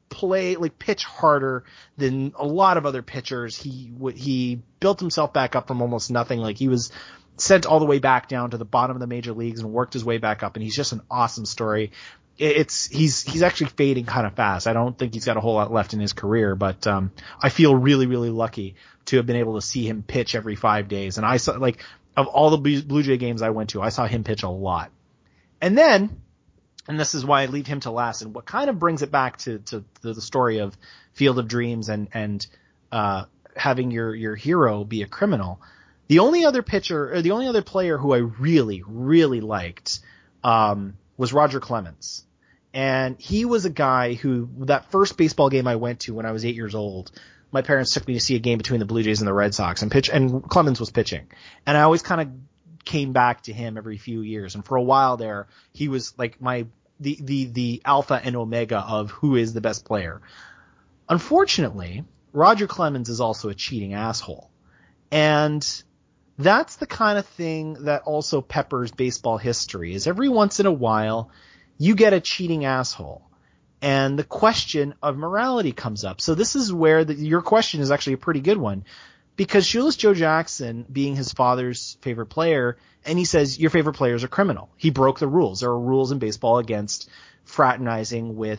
Speaker 6: pitch harder than a lot of other pitchers. He built himself back up from almost nothing. Like, he was sent all the way back down to the bottom of the major leagues and worked his way back up, and he's just an awesome story. He's actually fading kind of fast. I don't think he's got a whole lot left in his career, but I feel really, really lucky to have been able to see him pitch every 5 days. And I saw, like, of all the Blue Jay games I went to, I saw him pitch a lot. And then, and this is why I leave him to last, and what kind of brings it back to the story of Field of Dreams and having your hero be a criminal. The only other player who I really, really liked was Roger Clemens. And he was a guy who, that first baseball game I went to when I was 8 years old, my parents took me to see a game between the Blue Jays and the Red Sox, and Clemens was pitching. And I always kind of came back to him every few years. And for a while there, he was like the alpha and omega of who is the best player. Unfortunately, Roger Clemens is also a cheating asshole. And that's the kind of thing that also peppers baseball history, is every once in a while you get a cheating asshole. And the question of morality comes up. So this is where your question is actually a pretty good one, because Shoeless Joe Jackson, being his father's favorite player, and he says, your favorite player is a criminal. He broke the rules. There are rules in baseball against fraternizing with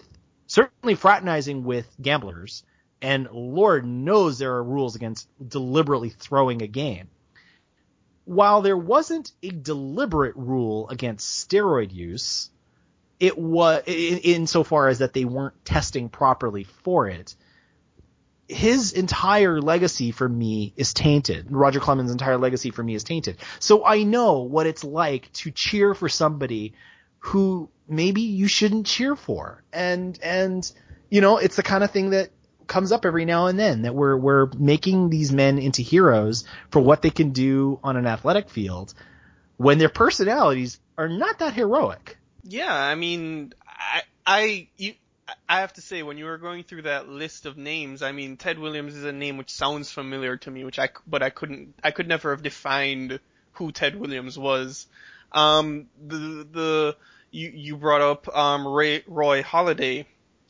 Speaker 6: gamblers. And Lord knows there are rules against deliberately throwing a game. While there wasn't a deliberate rule against steroid use, it was insofar as that they weren't testing properly for it. His entire legacy for me is tainted. Roger Clemens' entire legacy for me is tainted. So I know what it's like to cheer for somebody who maybe you shouldn't cheer for. And you know, it's the kind of thing that comes up every now and then, that we're making these men into heroes for what they can do on an athletic field when their personalities are not that heroic.
Speaker 1: Yeah, I mean, I have to say, when you were going through that list of names, I mean, Ted Williams is a name which sounds familiar to me, but I could never have defined who Ted Williams was. You brought up Roy Halladay.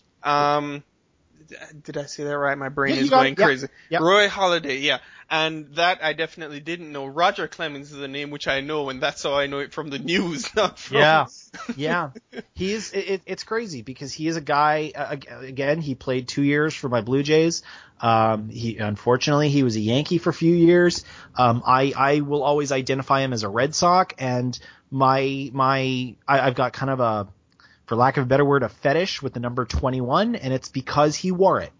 Speaker 1: Did I say that right? My brain is going crazy. Yep. Roy Halladay, yeah. And that I definitely didn't know. Roger Clemens is a name which I know, and that's how I know it from the news, not from...
Speaker 6: Yeah. It's crazy, because he is a guy, again, he played 2 years for my Blue Jays. Unfortunately, he was a Yankee for a few years. I will always identify him as a Red Sox, and I've got kind of a, for lack of a better word, a fetish with the number 21, and it's because he wore it.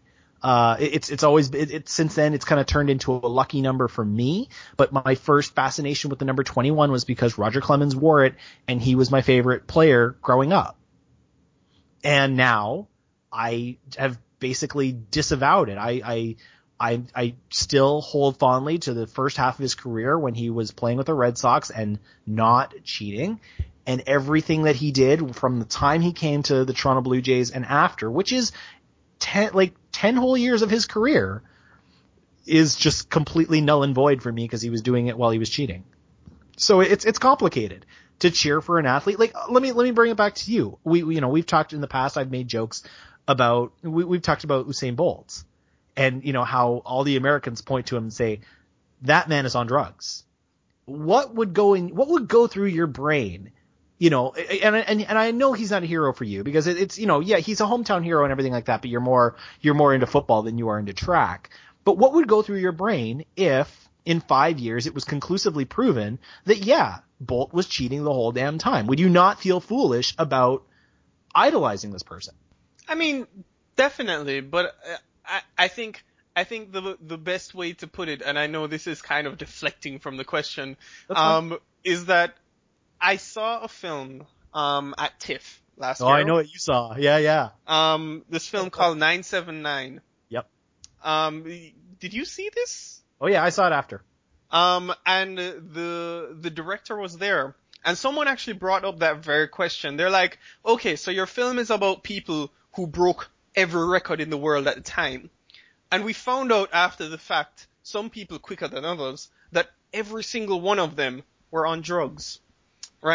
Speaker 6: Since then it's kind of turned into a lucky number for me, but my first fascination with the number 21 was because Roger Clemens wore it, and he was my favorite player growing up. And now I have basically disavowed it. I still hold fondly to the first half of his career when he was playing with the Red Sox and not cheating. And everything that he did from the time he came to the Toronto Blue Jays and after, which is 10 whole years of his career, is just completely null and void for me, because he was doing it while he was cheating. So it's complicated to cheer for an athlete. Like, let me bring it back to you. We've talked in the past, I've made jokes about, we've talked about Usain Bolt, and how all the Americans point to him and say, that man is on drugs. What would go through your brain? And I know he's not a hero for you, because it's he's a hometown hero and everything like that, but you're more into football than you are into track. But what would go through your brain if in 5 years it was conclusively proven that, Bolt was cheating the whole damn time? Would you not feel foolish about idolizing this person?
Speaker 1: I mean, definitely, but I think the best way to put it, and I know this is kind of deflecting from the question, is that I saw a film at TIFF last year.
Speaker 6: Oh, I know what you saw. Yeah.
Speaker 1: This film called 979.
Speaker 6: Yep.
Speaker 1: Did you see this?
Speaker 6: Oh yeah, I saw it after.
Speaker 1: And the director was there, and someone actually brought up that very question. They're like, okay, so your film is about people who broke every record in the world at the time. And we found out after the fact, some people quicker than others, that every single one of them were on drugs. Right?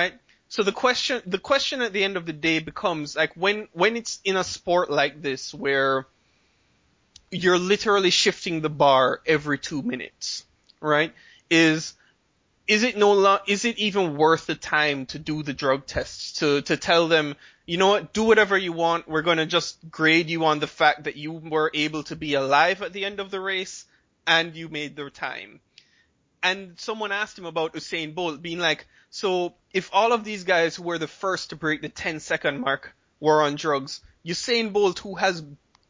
Speaker 1: So the question at the end of the day becomes, like, when it's in a sport like this where you're literally shifting the bar every 2 minutes, right? Is it even worth the time to do the drug tests, to tell them, you know what, do whatever you want, we're gonna just grade you on the fact that you were able to be alive at the end of the race and you made the time. And someone asked him about Usain Bolt, being like, so if all of these guys who were the first to break the 10-second mark were on drugs, Usain Bolt, who has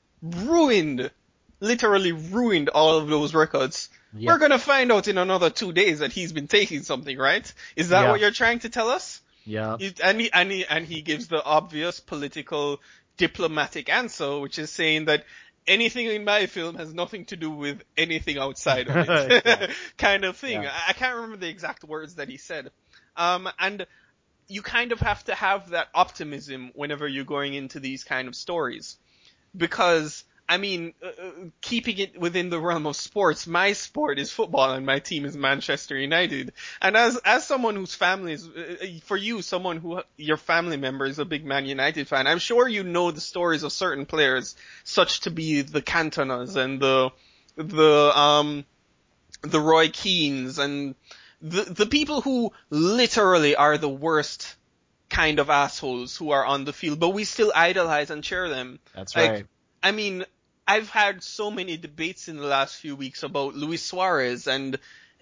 Speaker 1: literally ruined all of those records, we're gonna find out in another 2 days that he's been taking something, right? Is that what you're trying to tell us?
Speaker 6: Yeah.
Speaker 1: And he gives the obvious political diplomatic answer, which is saying that anything in my film has nothing to do with anything outside of it. Kind of thing.
Speaker 6: Yeah.
Speaker 1: I can't remember the exact words that he said. And you kind of have to have that optimism whenever you're going into these kind of stories. Because, I mean, keeping it within the realm of sports, my sport is football and my team is Manchester United. And as someone whose family is, for you, someone who, your family member is a big Man United fan, I'm sure you know the stories of certain players, such to be the Cantonas and the Roy Keanes and the people who literally are the worst kind of assholes who are on the field, but we still idolize and cheer them.
Speaker 6: That's
Speaker 1: like,
Speaker 6: right.
Speaker 1: I mean, I've had so many debates in the last few weeks about Luis Suarez and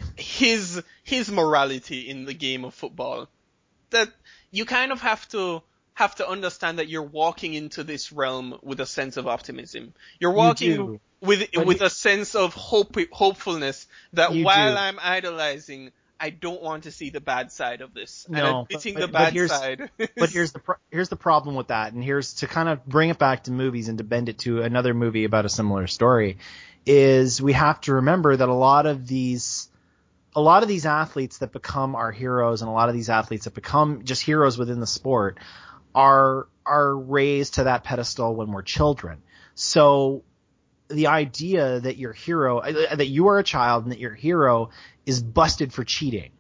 Speaker 1: his morality in the game of football. That you kind of have to understand that you're walking into this realm with a sense of optimism. You're walking with a sense of hopefulness that while I'm idolizing, I don't want to see the bad side of this. And admitting the bad side.
Speaker 6: But here's the problem with that, and here's to kind of bring it back to movies and to bend it to another movie about a similar story, is we have to remember that a lot of these athletes that become our heroes and a lot of these athletes that become just heroes within the sport are raised to that pedestal when we're children. So the idea that your hero, that you are a child and that your hero is busted for cheating,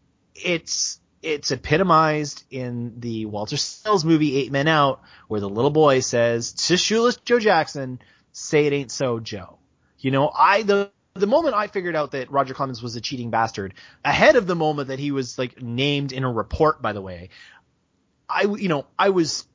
Speaker 6: it's epitomized in the Walter Salles movie 8 Men Out, where the little boy says to shoeless Joe Jackson, "Say it ain't so, Joe." You know, the moment I figured out that Roger Clemens was a cheating bastard, ahead of the moment that he was like named in a report, by the way, I was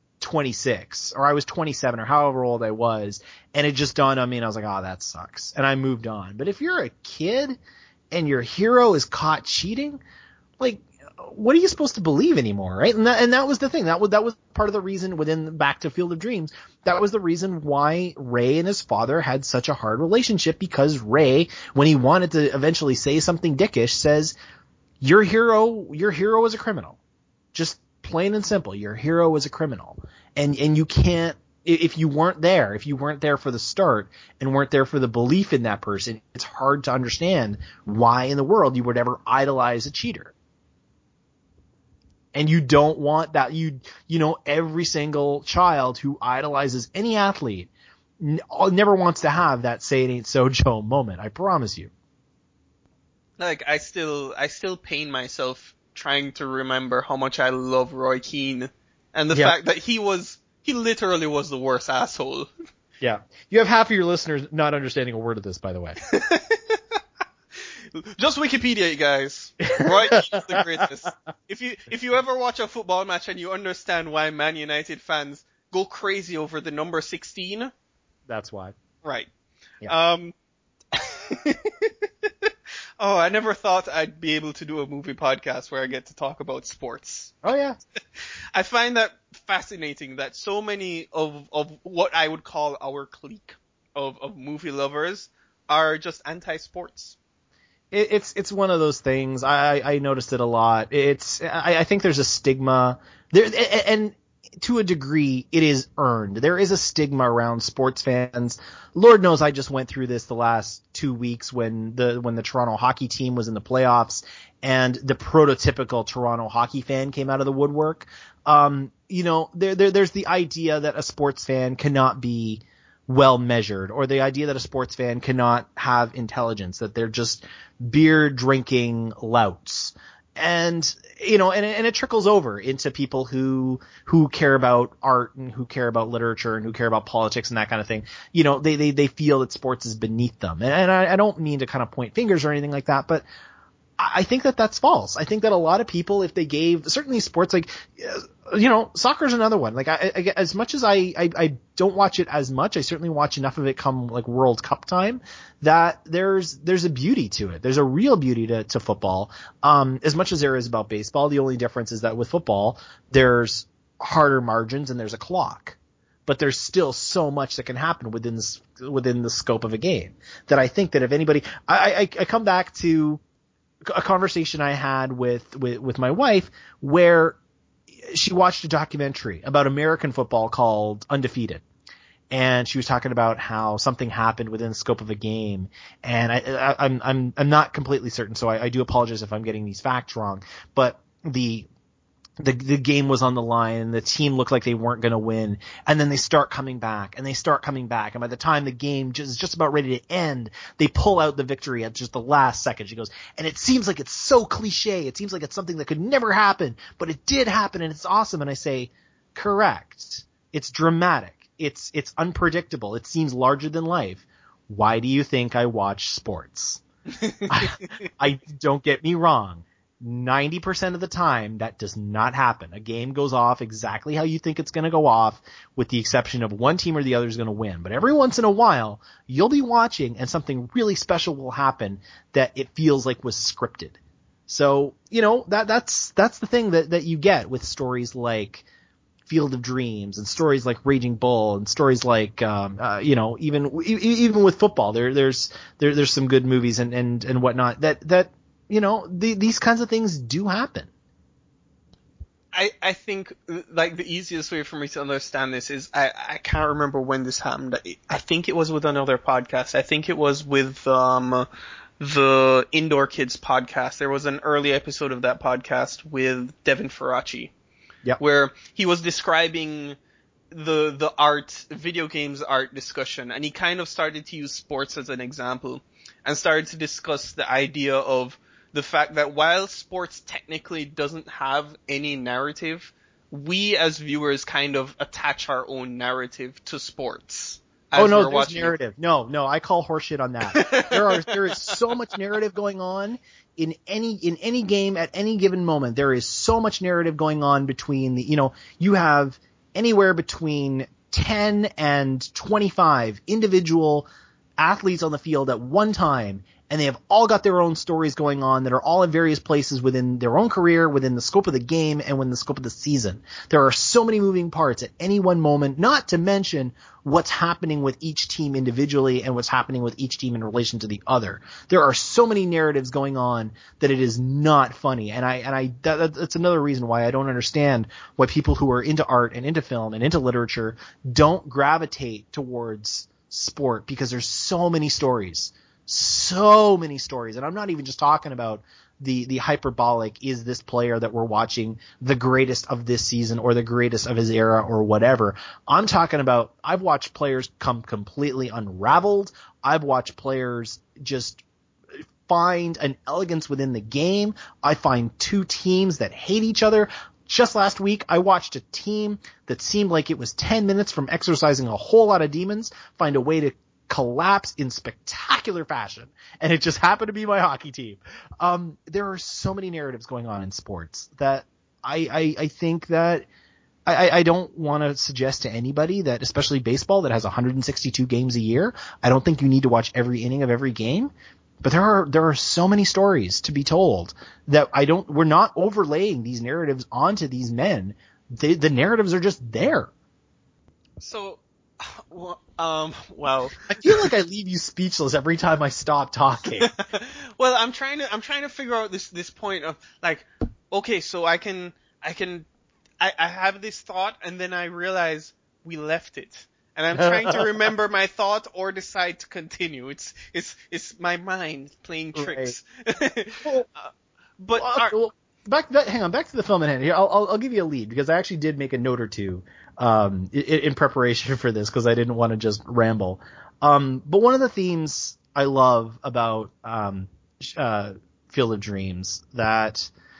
Speaker 6: 26 or I was 27 or however old I was, and it just dawned on me and I was like, oh, that sucks. And I moved on. But if you're a kid and your hero is caught cheating, like, what are you supposed to believe anymore, right? And that was the thing. That was part of the reason within Back to Field of Dreams. That was the reason why Ray and his father had such a hard relationship, because Ray, when he wanted to eventually say something dickish, says, your hero is a criminal. Just plain and simple. Your hero is a criminal. And you can't, if you weren't there for the start and weren't there for the belief in that person, it's hard to understand why in the world you would ever idolize a cheater. And you don't want that. You know, every single child who idolizes any athlete never wants to have that "say it ain't so, Joe" moment. I promise you.
Speaker 1: Like, I still pain myself trying to remember how much I love Roy Keane and the fact that he literally was the worst asshole.
Speaker 6: Yeah. You have half of your listeners not understanding a word of this, by the way.
Speaker 1: Just Wikipedia, guys. Roy Keane's the greatest. If you ever watch a football match and you understand why Man United fans go crazy over the number 16,
Speaker 6: that's why.
Speaker 1: Right.
Speaker 6: Yeah.
Speaker 1: Oh, I never thought I'd be able to do a movie podcast where I get to talk about sports.
Speaker 6: Oh yeah.
Speaker 1: I find that fascinating that so many of what I would call our clique of movie lovers are just anti-sports.
Speaker 6: It's one of those things. I noticed it a lot. I think there's a stigma there, and to a degree it is earned. There is a stigma around sports fans. Lord knows I just went through this the last 2 weeks when the Toronto hockey team was in the playoffs and the prototypical Toronto hockey fan came out of the woodwork. You know, there's the idea that a sports fan cannot be well measured, or the idea that a sports fan cannot have intelligence, that they're just beer drinking louts. And and it trickles over into people who care about art and who care about literature and who care about politics and that kind of thing. They feel that sports is beneath them. And I don't mean to kind of point fingers or anything like that, but I think that that's false. I think that a lot of people, if they gave, certainly sports, like, soccer's another one. Like, I as much as I don't watch it as much, I certainly watch enough of it come like World Cup time, that there's a beauty to it. There's a real beauty to football. As much as there is about baseball, the only difference is that with football, there's harder margins and there's a clock. But there's still so much that can happen within the scope of a game, that I think that if anybody, I come back to a conversation I had with my wife, where she watched a documentary about American football called Undefeated. And she was talking about how something happened within the scope of a game. And I'm not completely certain, so I do apologize if I'm getting these facts wrong. But the game was on the line and the team looked like they weren't going to win. And then they start coming back. And by the time the game is just about ready to end, they pull out the victory at just the last second. She goes, and it seems like it's so cliche. It seems like it's something that could never happen, but it did happen and it's awesome. And I say, correct. It's dramatic. It's unpredictable. It seems larger than life. Why do you think I watch sports? I don't get me wrong. 90% of the time, that does not happen. A game goes off exactly how you think it's going to go off, with the exception of one team or the other is going to win. But every once in a while, you'll be watching and something really special will happen that it feels like was scripted. So, that's the thing that you get with stories like Field of Dreams and stories like Raging Bull and stories like, even with football, there's some good movies and whatnot that these kinds of things do happen.
Speaker 1: I think, like, the easiest way for me to understand this is, I can't remember when this happened. I think it was with another podcast. I think it was with the Indoor Kids podcast. There was an early episode of that podcast with Devin Faraci.
Speaker 6: Yep.
Speaker 1: Where he was describing the video games art discussion, and he kind of started to use sports as an example and started to discuss the idea of the fact that while sports technically doesn't have any narrative, we as viewers kind of attach our own narrative to sports.
Speaker 6: There's narrative. No, I call horseshit on that. There is so much narrative going on in any game at any given moment. There is so much narrative going on between you have anywhere between 10 and 25 individual athletes on the field at one time, and they have all got their own stories going on that are all in various places within their own career, within the scope of the game, and within the scope of the season. There are so many moving parts at any one moment, not to mention what's happening with each team individually and what's happening with each team in relation to the other. There are so many narratives going on that it is not funny. And that's another reason why I don't understand why people who are into art and into film and into literature don't gravitate towards sport, because there's so many stories. And I'm not even just talking about the hyperbolic, is this player that we're watching the greatest of this season or the greatest of his era or whatever. I'm talking about, I've watched players come completely unraveled. I've watched players just find an elegance within the game. I find two teams that hate each other. Just last week, I watched a team that seemed like it was 10 minutes from exercising a whole lot of demons find a way to collapse in spectacular fashion, and it just happened to be my hockey team. There are so many narratives going on in sports that I think that I don't want to suggest to anybody that, especially baseball that has 162 games a year, I don't think you need to watch every inning of every game. But there are so many stories to be told that we're not overlaying these narratives onto these men. The narratives are just there.
Speaker 1: So, wow.
Speaker 6: I feel like I leave you speechless every time I stop talking.
Speaker 1: Well, I'm trying to figure out this point of, like, okay, so I have this thought and then I realize we left it. And I'm trying to remember my thought or decide to continue. It's my mind playing tricks.
Speaker 6: Right. Back to the film at hand. Here, I'll give you a lead, because I actually did make a note or two in preparation for this, because I didn't want to just ramble. But one of the themes I love about Field of Dreams that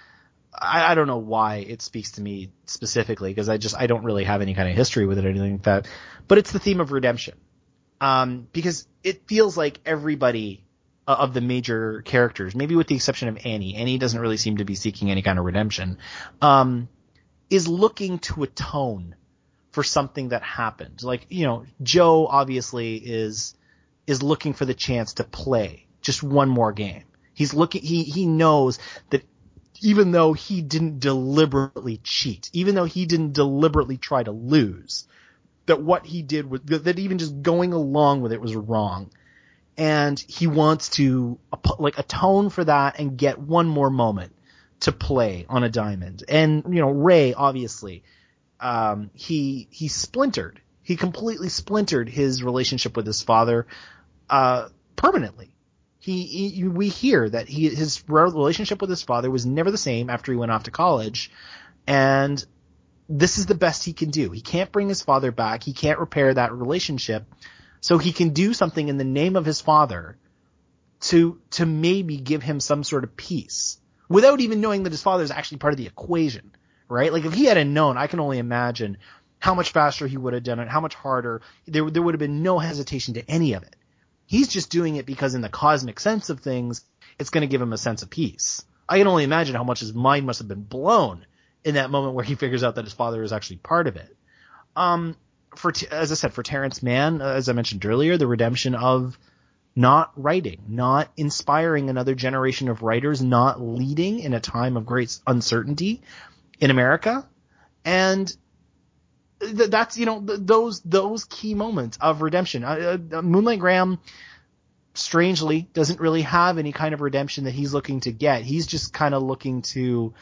Speaker 6: I don't know why it speaks to me specifically, because I don't really have any kind of history with it or anything like that. But it's the theme of redemption. Because it feels like everybody of the major characters, maybe with the exception of Annie doesn't really seem to be seeking any kind of redemption, is looking to atone for something that happened. Like, you know, Joe obviously is looking for the chance to play just one more game. He knows that even though he didn't deliberately cheat, even though he didn't deliberately try to lose, that what he did was, that even just going along with it was wrong. And he wants to atone for that and get one more moment to play on a diamond. And, you know, Ray, obviously, he splintered. He completely splintered his relationship with his father, permanently. We hear that his relationship with his father was never the same after he went off to college. And this is the best he can do. He can't bring his father back. He can't repair that relationship. So he can do something in the name of his father to maybe give him some sort of peace without even knowing that his father is actually part of the equation, right? Like, if he hadn't known, I can only imagine how much faster he would have done it, how much harder. There would have been no hesitation to any of it. He's just doing it because in the cosmic sense of things, it's going to give him a sense of peace. I can only imagine how much his mind must have been blown in that moment where he figures out that his father is actually part of it. As I said, for Terrence Mann, as I mentioned earlier, the redemption of not writing, not inspiring another generation of writers, not leading in a time of great uncertainty in America. And that's, you know, those key moments of redemption. Moonlight Graham, strangely, doesn't really have any kind of redemption that he's looking to get. He's just kind of looking to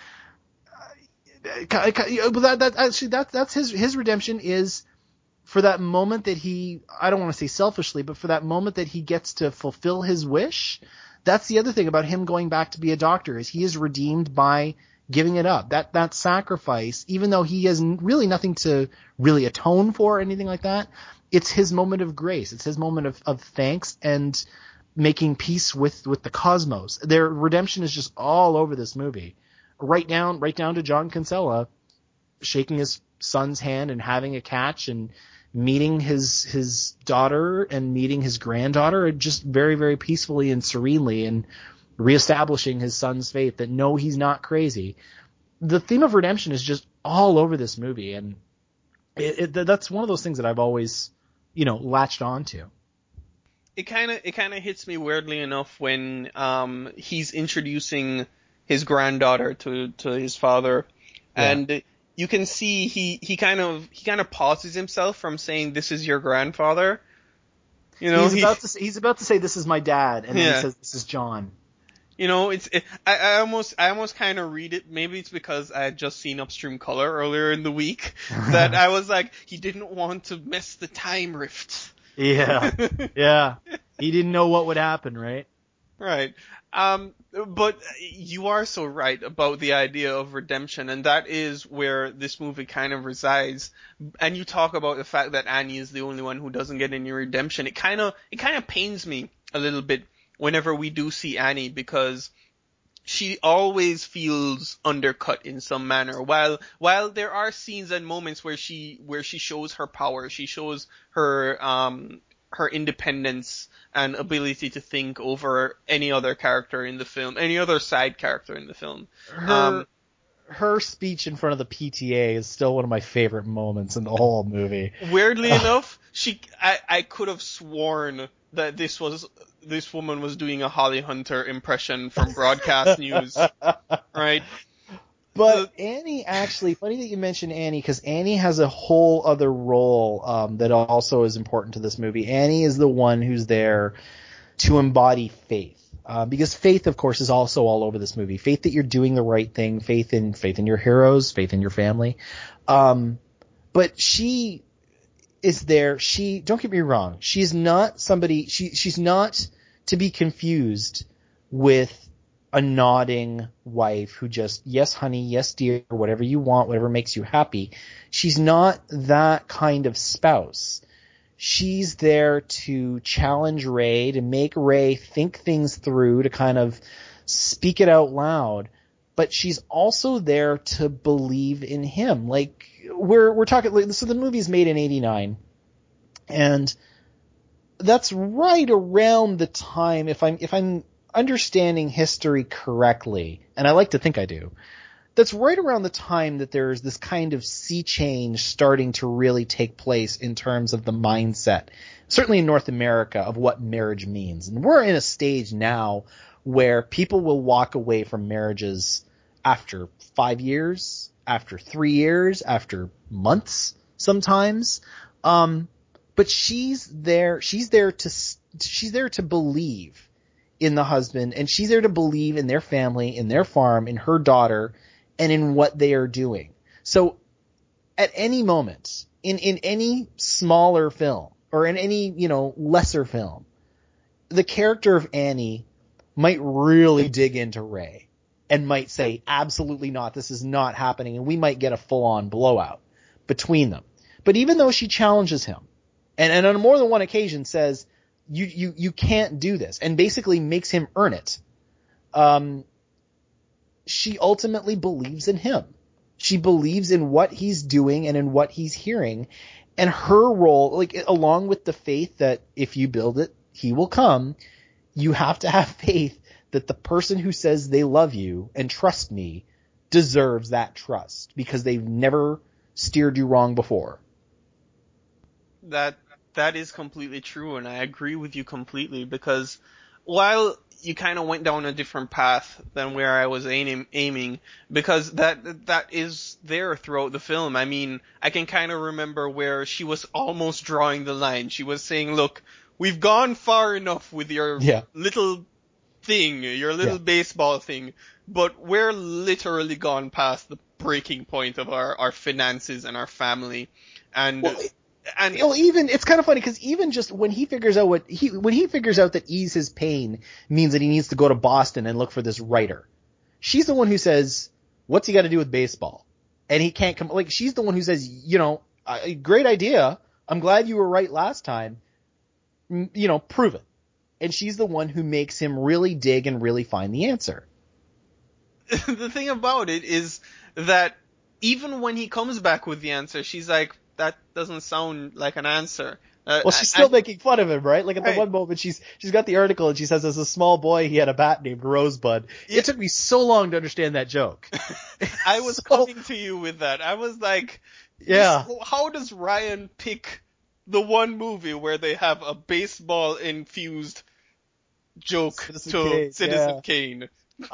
Speaker 6: that's his redemption is for that moment that he, I don't want to say selfishly, but for that moment that he gets to fulfill his wish. That's the other thing about him going back to be a doctor, is he is redeemed by giving it up. That sacrifice, even though he has really nothing to really atone for or anything like that, it's his moment of grace. It's his moment of thanks and making peace with the cosmos. Their redemption is just all over this movie. Right down to John Kinsella shaking his son's hand and having a catch and meeting his daughter and meeting his granddaughter just very, very peacefully and serenely, and reestablishing his son's faith that no, he's not crazy. The theme of redemption is just all over this movie, and that's one of those things that I've always, you know, latched on to.
Speaker 1: It kind of hits me weirdly enough when he's introducing his granddaughter to his father, and you can see he kind of pauses himself from saying, "This is your grandfather." You know,
Speaker 6: he's about to say, "This is my dad," and then he says, "This is John."
Speaker 1: You know, I almost kind of read it. Maybe it's because I had just seen Upstream Color earlier in the week that I was like, he didn't want to mess the time rift.
Speaker 6: Yeah. He didn't know what would happen, right?
Speaker 1: Right. But you are so right about the idea of redemption, and that is where this movie kind of resides. And you talk about the fact that Annie is the only one who doesn't get any redemption. It kind of pains me a little bit whenever we do see Annie, because she always feels undercut in some manner. While there are scenes and moments where she shows her power, she shows her independence and ability to think over any other character in the film, any other side character in the film.
Speaker 6: Her speech in front of the PTA is still one of my favorite moments in the whole movie.
Speaker 1: Weirdly enough, I could have sworn that this woman was doing a Holly Hunter impression from broadcast news, right?
Speaker 6: But Annie, actually, funny that you mentioned Annie, because Annie has a whole other role that also is important to this movie. Annie is the one who's there to embody faith. Because faith, of course, is also all over this movie. Faith that you're doing the right thing, faith in your heroes, faith in your family. But she is there. Don't get me wrong, she's not somebody, she's not to be confused with a nodding wife who just, yes, honey, yes, dear, whatever you want, whatever makes you happy. She's not that kind of spouse. She's there to challenge Ray, to make Ray think things through, to kind of speak it out loud. but she's also there to believe in him. Like, we're talking, so the movie's made in 89, and that's right around the time, if I'm understanding history correctly, and I like to think I do, that's right around the time that there's this kind of sea change starting to really take place in terms of the mindset, certainly in North America, of what marriage means. And we're in a stage now where people will walk away from marriages after 5 years, after 3 years, after months sometimes. But she's there to believe in the husband, and she's there to believe in their family, in their farm, in her daughter, and in what they are doing. So at any moment, in any smaller film, or in any, lesser film, the character of Annie might really dig into Ray and might say, absolutely not, this is not happening, and we might get a full-on blowout between them. But even though she challenges him, and on more than one occasion says, you can't do this, and basically makes him earn it, she ultimately believes in him. She believes in what he's doing and in what he's hearing. And her role, like, along with the faith that if you build it, he will come, you have to have faith that the person who says they love you and trust me deserves that trust, because they've never steered you wrong before.
Speaker 1: That is completely true, and I agree with you completely, because while you kind of went down a different path than where I was aiming, because that is there throughout the film. I mean, I can kind of remember where she was almost drawing the line. She was saying, look, we've gone far enough with your little thing, your little baseball thing, but we're literally gone past the breaking point of our finances and our family. And
Speaker 6: even it's kind of funny, because even just when he figures out that ease his pain means that he needs to go to Boston and look for this writer, she's the one who says, what's he got to do with baseball? And he can't come, like, she's the one who says, great idea, I'm glad you were right last time, prove it. And she's the one who makes him really dig and really find the answer.
Speaker 1: The thing about it is that even when he comes back with the answer, she's like, that doesn't sound like an answer.
Speaker 6: Well, she's still making fun of him, right? Like, at the one moment, she's got the article, and she says, as a small boy, he had a bat named Rosebud. Yeah. It took me so long to understand that joke.
Speaker 1: I was coming to you with that. I was like, how does Ryan pick the one movie where they have a baseball-infused joke Citizen Kane?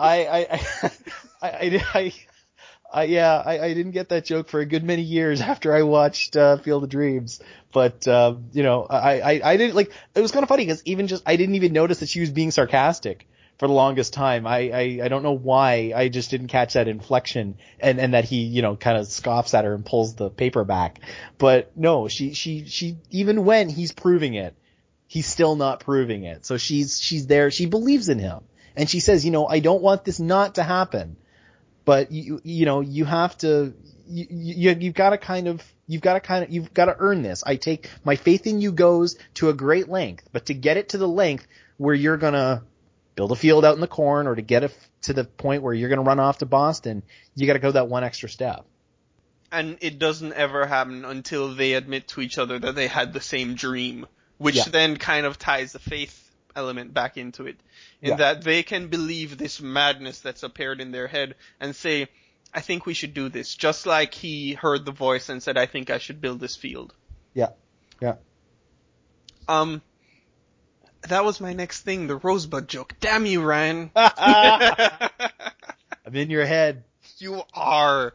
Speaker 6: I didn't get that joke for a good many years after I watched Field of Dreams, but I didn't, like, it was kind of funny, because I didn't even notice that she was being sarcastic for the longest time. I don't know why, I just didn't catch that inflection, and that he, kind of scoffs at her and pulls the paper back. But no, she even when he's proving it, he's still not proving it. So she's there, she believes in him, and she says, I don't want this not to happen. But you have to, you've got to earn this. I take my faith in you goes to a great length, but to get it to the length where you're gonna build a field out in the corn, or to get it to the point where you're gonna run off to Boston, you got to go that one extra step.
Speaker 1: And it doesn't ever happen until they admit to each other that they had the same dream, which then kind of ties the faith element back into it, in that they can believe this madness that's appeared in their head and say, I think we should do this, just like he heard the voice and said, I think I should build this field.
Speaker 6: That
Speaker 1: was my next thing, the Rosebud joke. Damn you, Ryan.
Speaker 6: I'm in your head.
Speaker 1: You are.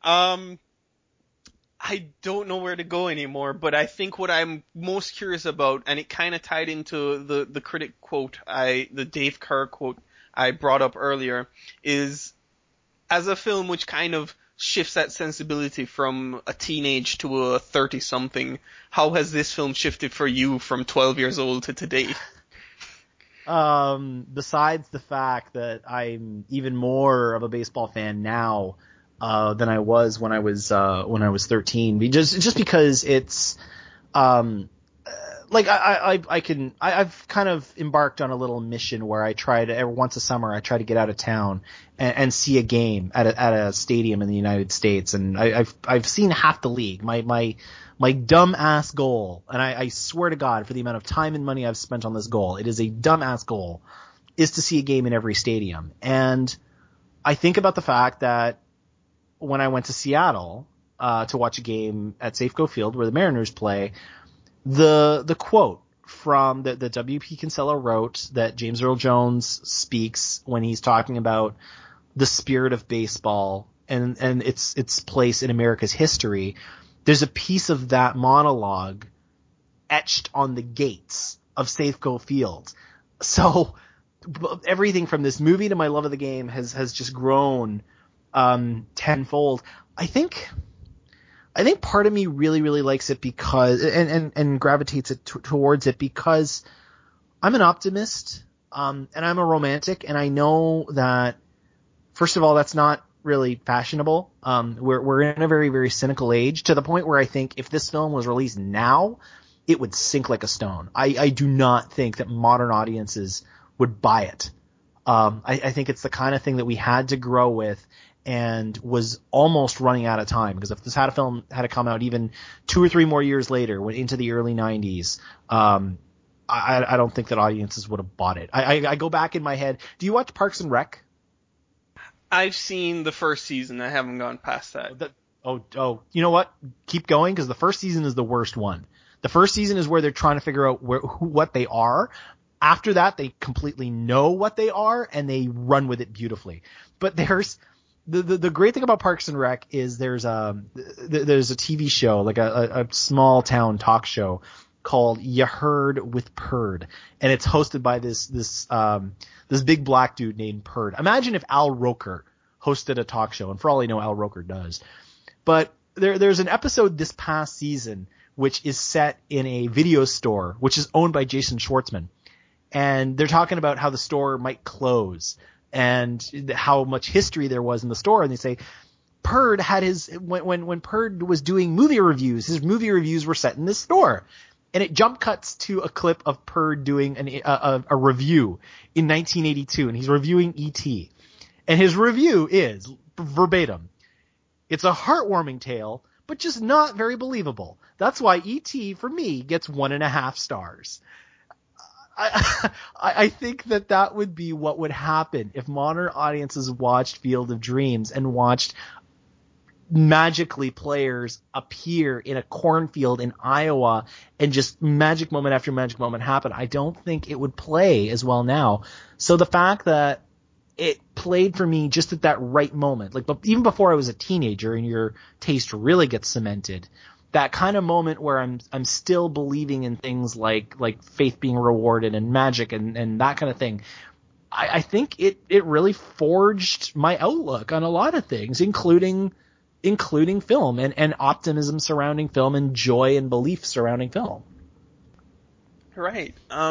Speaker 1: I don't know where to go anymore, but I think what I'm most curious about, and it kind of tied into the critic quote, the Dave Kerr quote I brought up earlier, is as a film which kind of shifts that sensibility from a teenage to a 30-something, how has this film shifted for you from 12 years old to today?
Speaker 6: Besides the fact that I'm even more of a baseball fan now than I was when I was 13, just because it's like I've kind of embarked on a little mission where I try to every once a summer I try to get out of town and see a game at a stadium in the United States, and I've seen half the league. My dumb ass goal, and I swear to God, for the amount of time and money I've spent on this goal, it is a dumb ass goal, is to see a game in every stadium. And I think about the fact that when I went to Seattle to watch a game at Safeco Field where the Mariners play, the quote from that W.P. Kinsella wrote that James Earl Jones speaks when he's talking about the spirit of baseball and its place in America's history, there's a piece of that monologue etched on the gates of Safeco Field. So everything from this movie to my love of the game has just grown tenfold. I think part of me really, really likes it because and gravitates it towards it because I'm an optimist, and I'm a romantic, and I know that, first of all, that's not really fashionable. We're in a very, very cynical age, to the point where I think if this film was released now, it would sink like a stone. I do not think that modern audiences would buy it. I think it's the kind of thing that we had to grow with and was almost running out of time, because if this film had to come out even 2 or 3 more years later, went into the early 90s, I don't think that audiences would have bought it. I go back in my head. Do you watch Parks and Rec?
Speaker 1: I've seen the first season. I haven't gone past that.
Speaker 6: Oh, you know what? Keep going, because the first season is the worst one. The first season is where they're trying to figure out what they are. After that, they completely know what they are, and they run with it beautifully. But there's the great thing about Parks and Rec is there's a TV show, like a small town talk show called You Heard with Perd, and it's hosted by this big black dude named Perd. Imagine if Al Roker hosted a talk show, and for all I know, Al Roker does. But there's an episode this past season which is set in a video store which is owned by Jason Schwartzman, and they're talking about how the store might close and how much history there was in the store, and they say Perd had when Perd was doing movie reviews, his movie reviews were set in this store. And it jump cuts to a clip of Perd doing a review in 1982, and he's reviewing E.T. And his review is, verbatim, "It's a heartwarming tale, but just not very believable. That's why E.T. for me gets 1.5 stars." I think that would be what would happen if modern audiences watched Field of Dreams and watched magically players appear in a cornfield in Iowa and just magic moment after magic moment happen. I don't think it would play as well now. So the fact that it played for me just at that right moment, like even before I was a teenager and your taste really gets cemented, that kind of moment where I'm still believing in things like faith being rewarded and magic and that kind of thing, I think it really forged my outlook on a lot of things, including film and optimism surrounding film and joy and belief surrounding film.
Speaker 1: Right.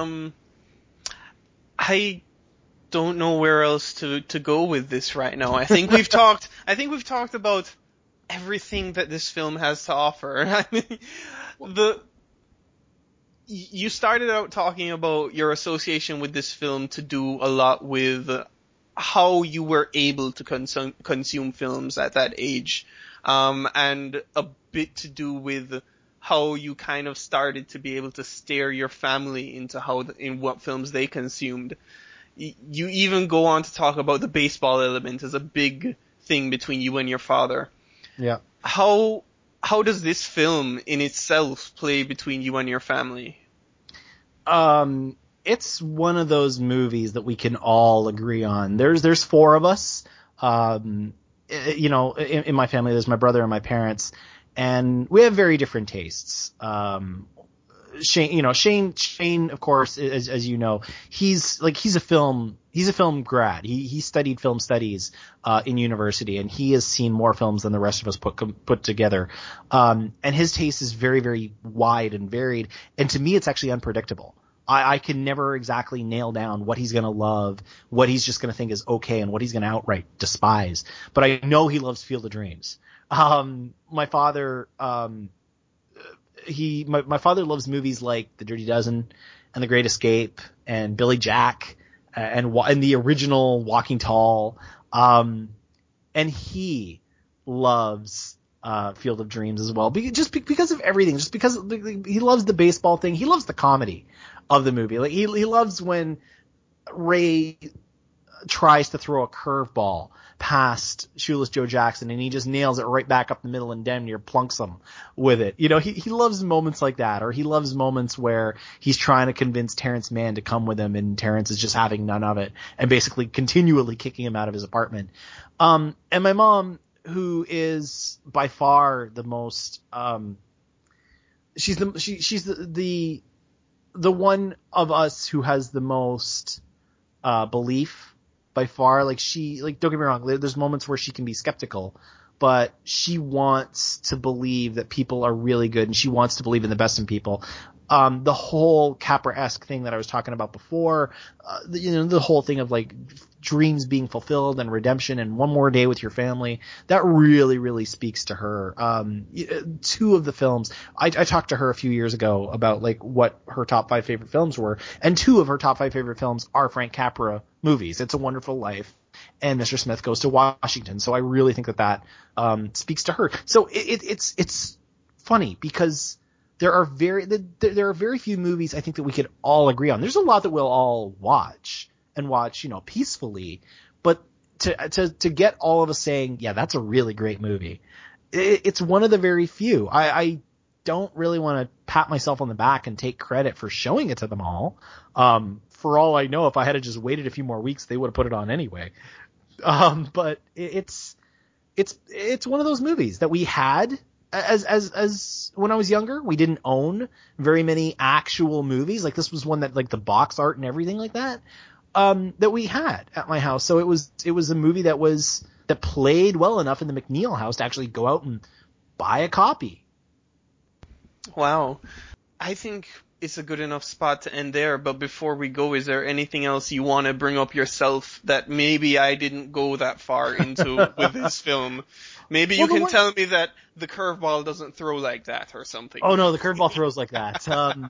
Speaker 1: I don't know where else to go with this right now. I think we've talked about everything that this film has to offer. I mean, you started out talking about your association with this film to do a lot with how you were able to consume films at that age. And a bit to do with how you kind of started to be able to steer your family into in what films they consumed. You even go on to talk about the baseball element as a big thing between you and your father.
Speaker 6: Yeah.
Speaker 1: How does this film in itself play between you and your family?
Speaker 6: It's one of those movies that we can all agree on. There's 4 of us. You know, in my family, there's my brother and my parents, and we have very different tastes. Shane, of course, as you know, he's a film grad. He studied film studies, in university, and he has seen more films than the rest of us put together. And his taste is very, very wide and varied. And to me, it's actually unpredictable. I can never exactly nail down what he's going to love, what he's just going to think is okay, and what he's going to outright despise. But I know he loves Field of Dreams. My father, my father loves movies like The Dirty Dozen and The Great Escape and Billy Jack and the original Walking Tall. And he loves Field of Dreams as well, because of everything, just because he loves the baseball thing. He loves the comedy of the movie. Like he loves when Ray tries to throw a curveball past Shoeless Joe Jackson and he just nails it right back up the middle and damn near plunks him with it. You know, he loves moments like that, or he loves moments where he's trying to convince Terrence Mann to come with him and Terrence is just having none of it and basically continually kicking him out of his apartment. And my mom, who is by far the most, she's the one of us who has the most belief by far. Like don't get me wrong, there's moments where she can be skeptical, but she wants to believe that people are really good and she wants to believe in the best in people. The whole Capra-esque thing that I was talking about before, the whole thing of like dreams being fulfilled and redemption and one more day with your family, that really, really speaks to her. Two of the films, I talked to her a few years ago about like what her top 5 favorite films were, and 2 of her top 5 favorite films are Frank Capra movies. It's a Wonderful Life and Mr. Smith Goes to Washington. So I really think that speaks to her. So it's funny because there are very few movies I think that we could all agree on. There's a lot that we'll all watch and watch, peacefully, but to get all of us saying, yeah, that's a really great movie, it's one of the very few. I don't really want to pat myself on the back and take credit for showing it to them all. For all I know, if I had just waited a few more weeks, they would have put it on anyway. But it's one of those movies that we had as when I was younger. We didn't own very many actual movies. Like this was one that like the box art and everything like that we had at my house. So it was a movie that played well enough in the McNeil house to actually go out and buy a copy.
Speaker 1: Wow. I think it's a good enough spot to end there, but before we go, is there anything else you want to bring up yourself that maybe I didn't go that far into with this film? Maybe you can tell me that the curveball doesn't throw like that or something.
Speaker 6: Oh no, the curveball throws like that.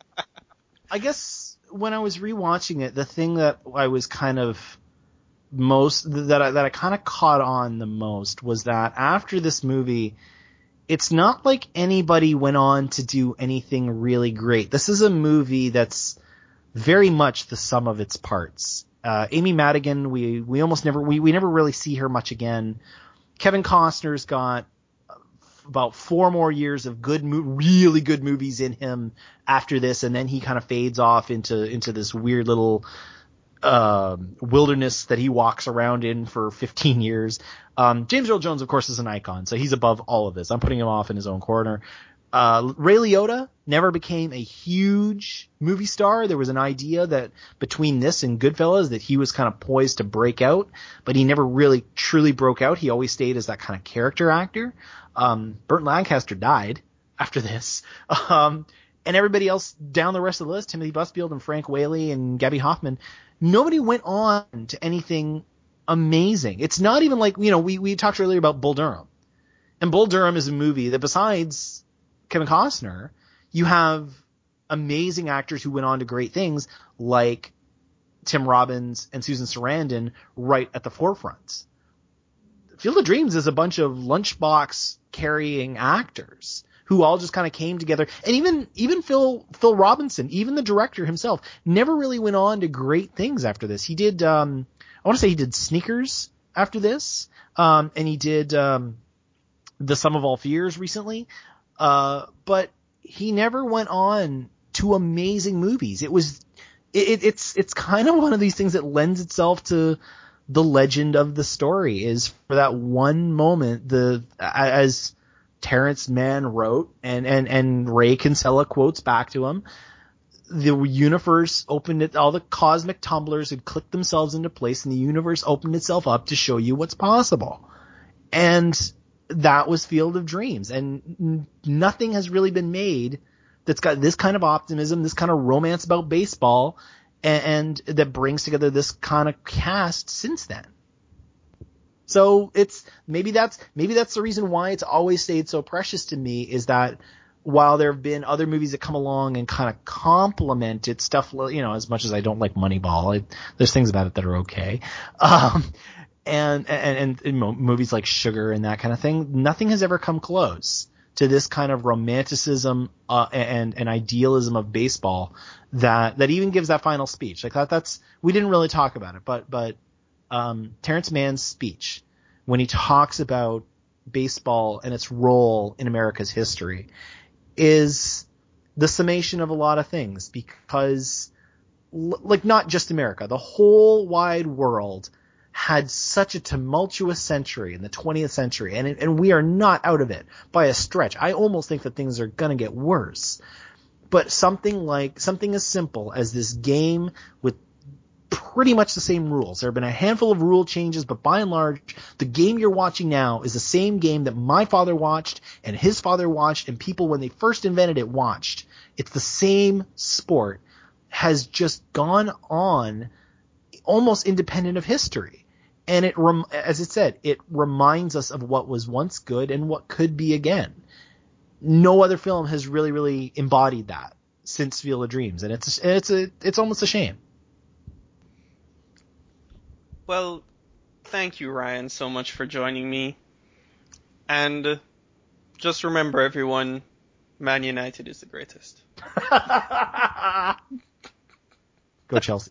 Speaker 6: I guess when I was rewatching it, the thing that I was kind of that I kind of caught on the most was that after this movie, it's not like anybody went on to do anything really great. This is a movie that's very much the sum of its parts. Amy Madigan, we almost never really see her much again. Kevin Costner's got about 4 more years of really good movies in him after this, and then he kind of fades off into this weird little wilderness that he walks around in for 15 years. James Earl Jones, of course, is an icon, so he's above all of this. I'm putting him off in his own corner. Ray Liotta never became a huge movie star. There was an idea that between this and Goodfellas that he was kind of poised to break out, but he never really truly broke out. He always stayed as that kind of character actor. Burt Lancaster died after this. And everybody else down the rest of the list, Timothy Busfield and Frank Whaley and Gabby Hoffman, nobody went on to anything amazing. It's not even like, we talked earlier about Bull Durham. And Bull Durham is a movie that besides Kevin Costner, you have amazing actors who went on to great things like Tim Robbins and Susan Sarandon right at the forefront. Field of Dreams is a bunch of lunchbox carrying actors who all just kind of came together. And even Phil Robinson, even the director himself, never really went on to great things after this. He did, I want to say he did Sneakers after this. And he did, The Sum of All Fears recently. But he never went on to amazing movies. It's kind of one of these things that lends itself to the legend of the story, is for that one moment, as Terrence Mann wrote and Ray Kinsella quotes back to him, the universe opened it, all the cosmic tumblers had clicked themselves into place and the universe opened itself up to show you what's possible. And that was Field of Dreams. And nothing has really been made that's got this kind of optimism, this kind of romance about baseball, and that brings together this kind of cast since then. So maybe that's the reason why it's always stayed so precious to me, is that while there have been other movies that come along and kind of complement it, stuff, as much as I don't like Moneyball, there's things about it that are okay. And movies like Sugar and that kind of thing, nothing has ever come close to this kind of romanticism and idealism of baseball that even gives that final speech. Like that's we didn't really talk about it, but Terrence Mann's speech when he talks about baseball and its role in America's history is the summation of a lot of things, because not just America, the whole wide world had such a tumultuous century in the 20th century, and we are not out of it by a stretch. I almost think that things are going to get worse. But something as simple as this game with pretty much the same rules. There have been a handful of rule changes, but by and large, the game you're watching now is the same game that my father watched and his father watched and people when they first invented it watched. It's the same sport, has just gone on almost independent of history. And as it said, it reminds us of what was once good and what could be again. No other film has really, really embodied that since Field of Dreams, and it's almost a shame.
Speaker 1: Well, thank you, Ryan, so much for joining me. And just remember, everyone, Man United is the greatest.
Speaker 6: Go Chelsea.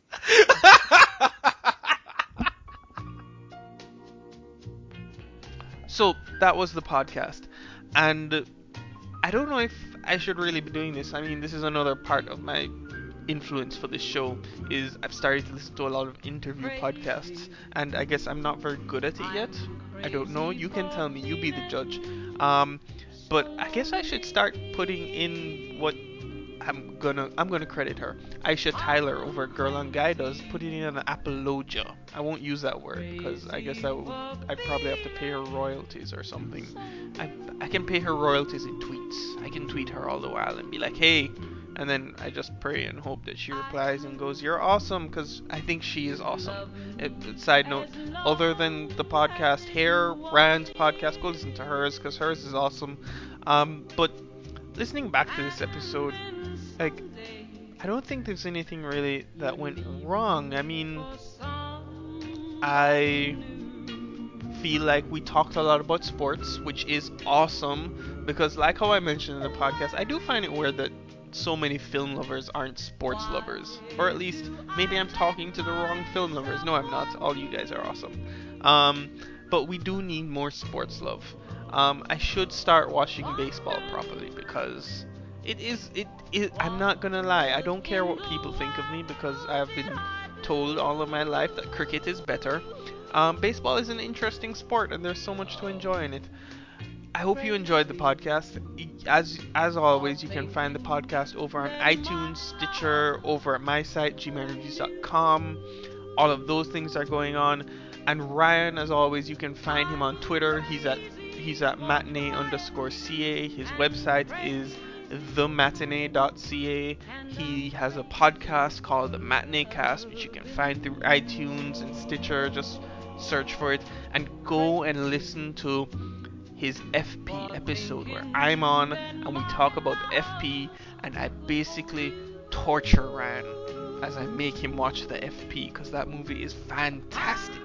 Speaker 1: So that was the podcast, and I don't know if I should really be doing this. I mean, this is another part of my influence for this show, is I've started to listen to a lot of interview podcasts, and I guess I'm not very good at it yet. I don't know. You can tell me. You be the judge. But I guess I should start putting in what I'm gonna credit her. Aisha Tyler over at Girl on Guy does, putting in an apologia. I won't use that word because I guess I'd probably have to pay her royalties or something. I can pay her royalties in tweets. I can tweet her all the while and be like, hey, and then I just pray and hope that she replies and goes, you're awesome, because I think she is awesome. Side note, other than the podcast here, Rand's podcast, go listen to hers because hers is awesome. But listening back to this episode, like, I don't think there's anything really that went wrong. I mean, I feel like we talked a lot about sports, which is awesome, because like how I mentioned in the podcast, I do find it weird that so many film lovers aren't sports lovers. Or at least, maybe I'm talking to the wrong film lovers. No, I'm not. All you guys are awesome. But we do need more sports love. I should start watching baseball properly, because I'm not gonna lie, I don't care what people think of me, because I've been told all of my life that cricket is better. Baseball is an interesting sport, and there's so much to enjoy in it. I hope you enjoyed the podcast. As always, you can find the podcast over on iTunes, Stitcher, over at my site, gmanreviews.com. All of those things are going on. And Ryan, as always, you can find him on Twitter. He's at matinee_ca. His website is thematinee.ca. He has a podcast called The Matinee Cast, which you can find through iTunes and Stitcher. Just search for it and go and listen to his FP episode where I'm on and we talk about the FP, and I basically torture Ryan as I make him watch the FP, because that movie is fantastic.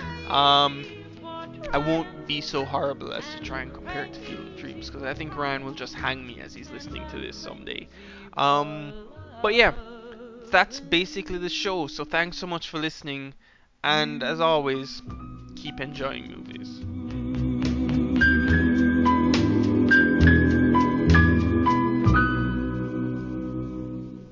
Speaker 1: I won't be so horrible as to try and compare it to Field of Dreams, because I think Ryan will just hang me as he's listening to this someday. But yeah, that's basically the show. So thanks so much for listening, and as always, keep enjoying movies.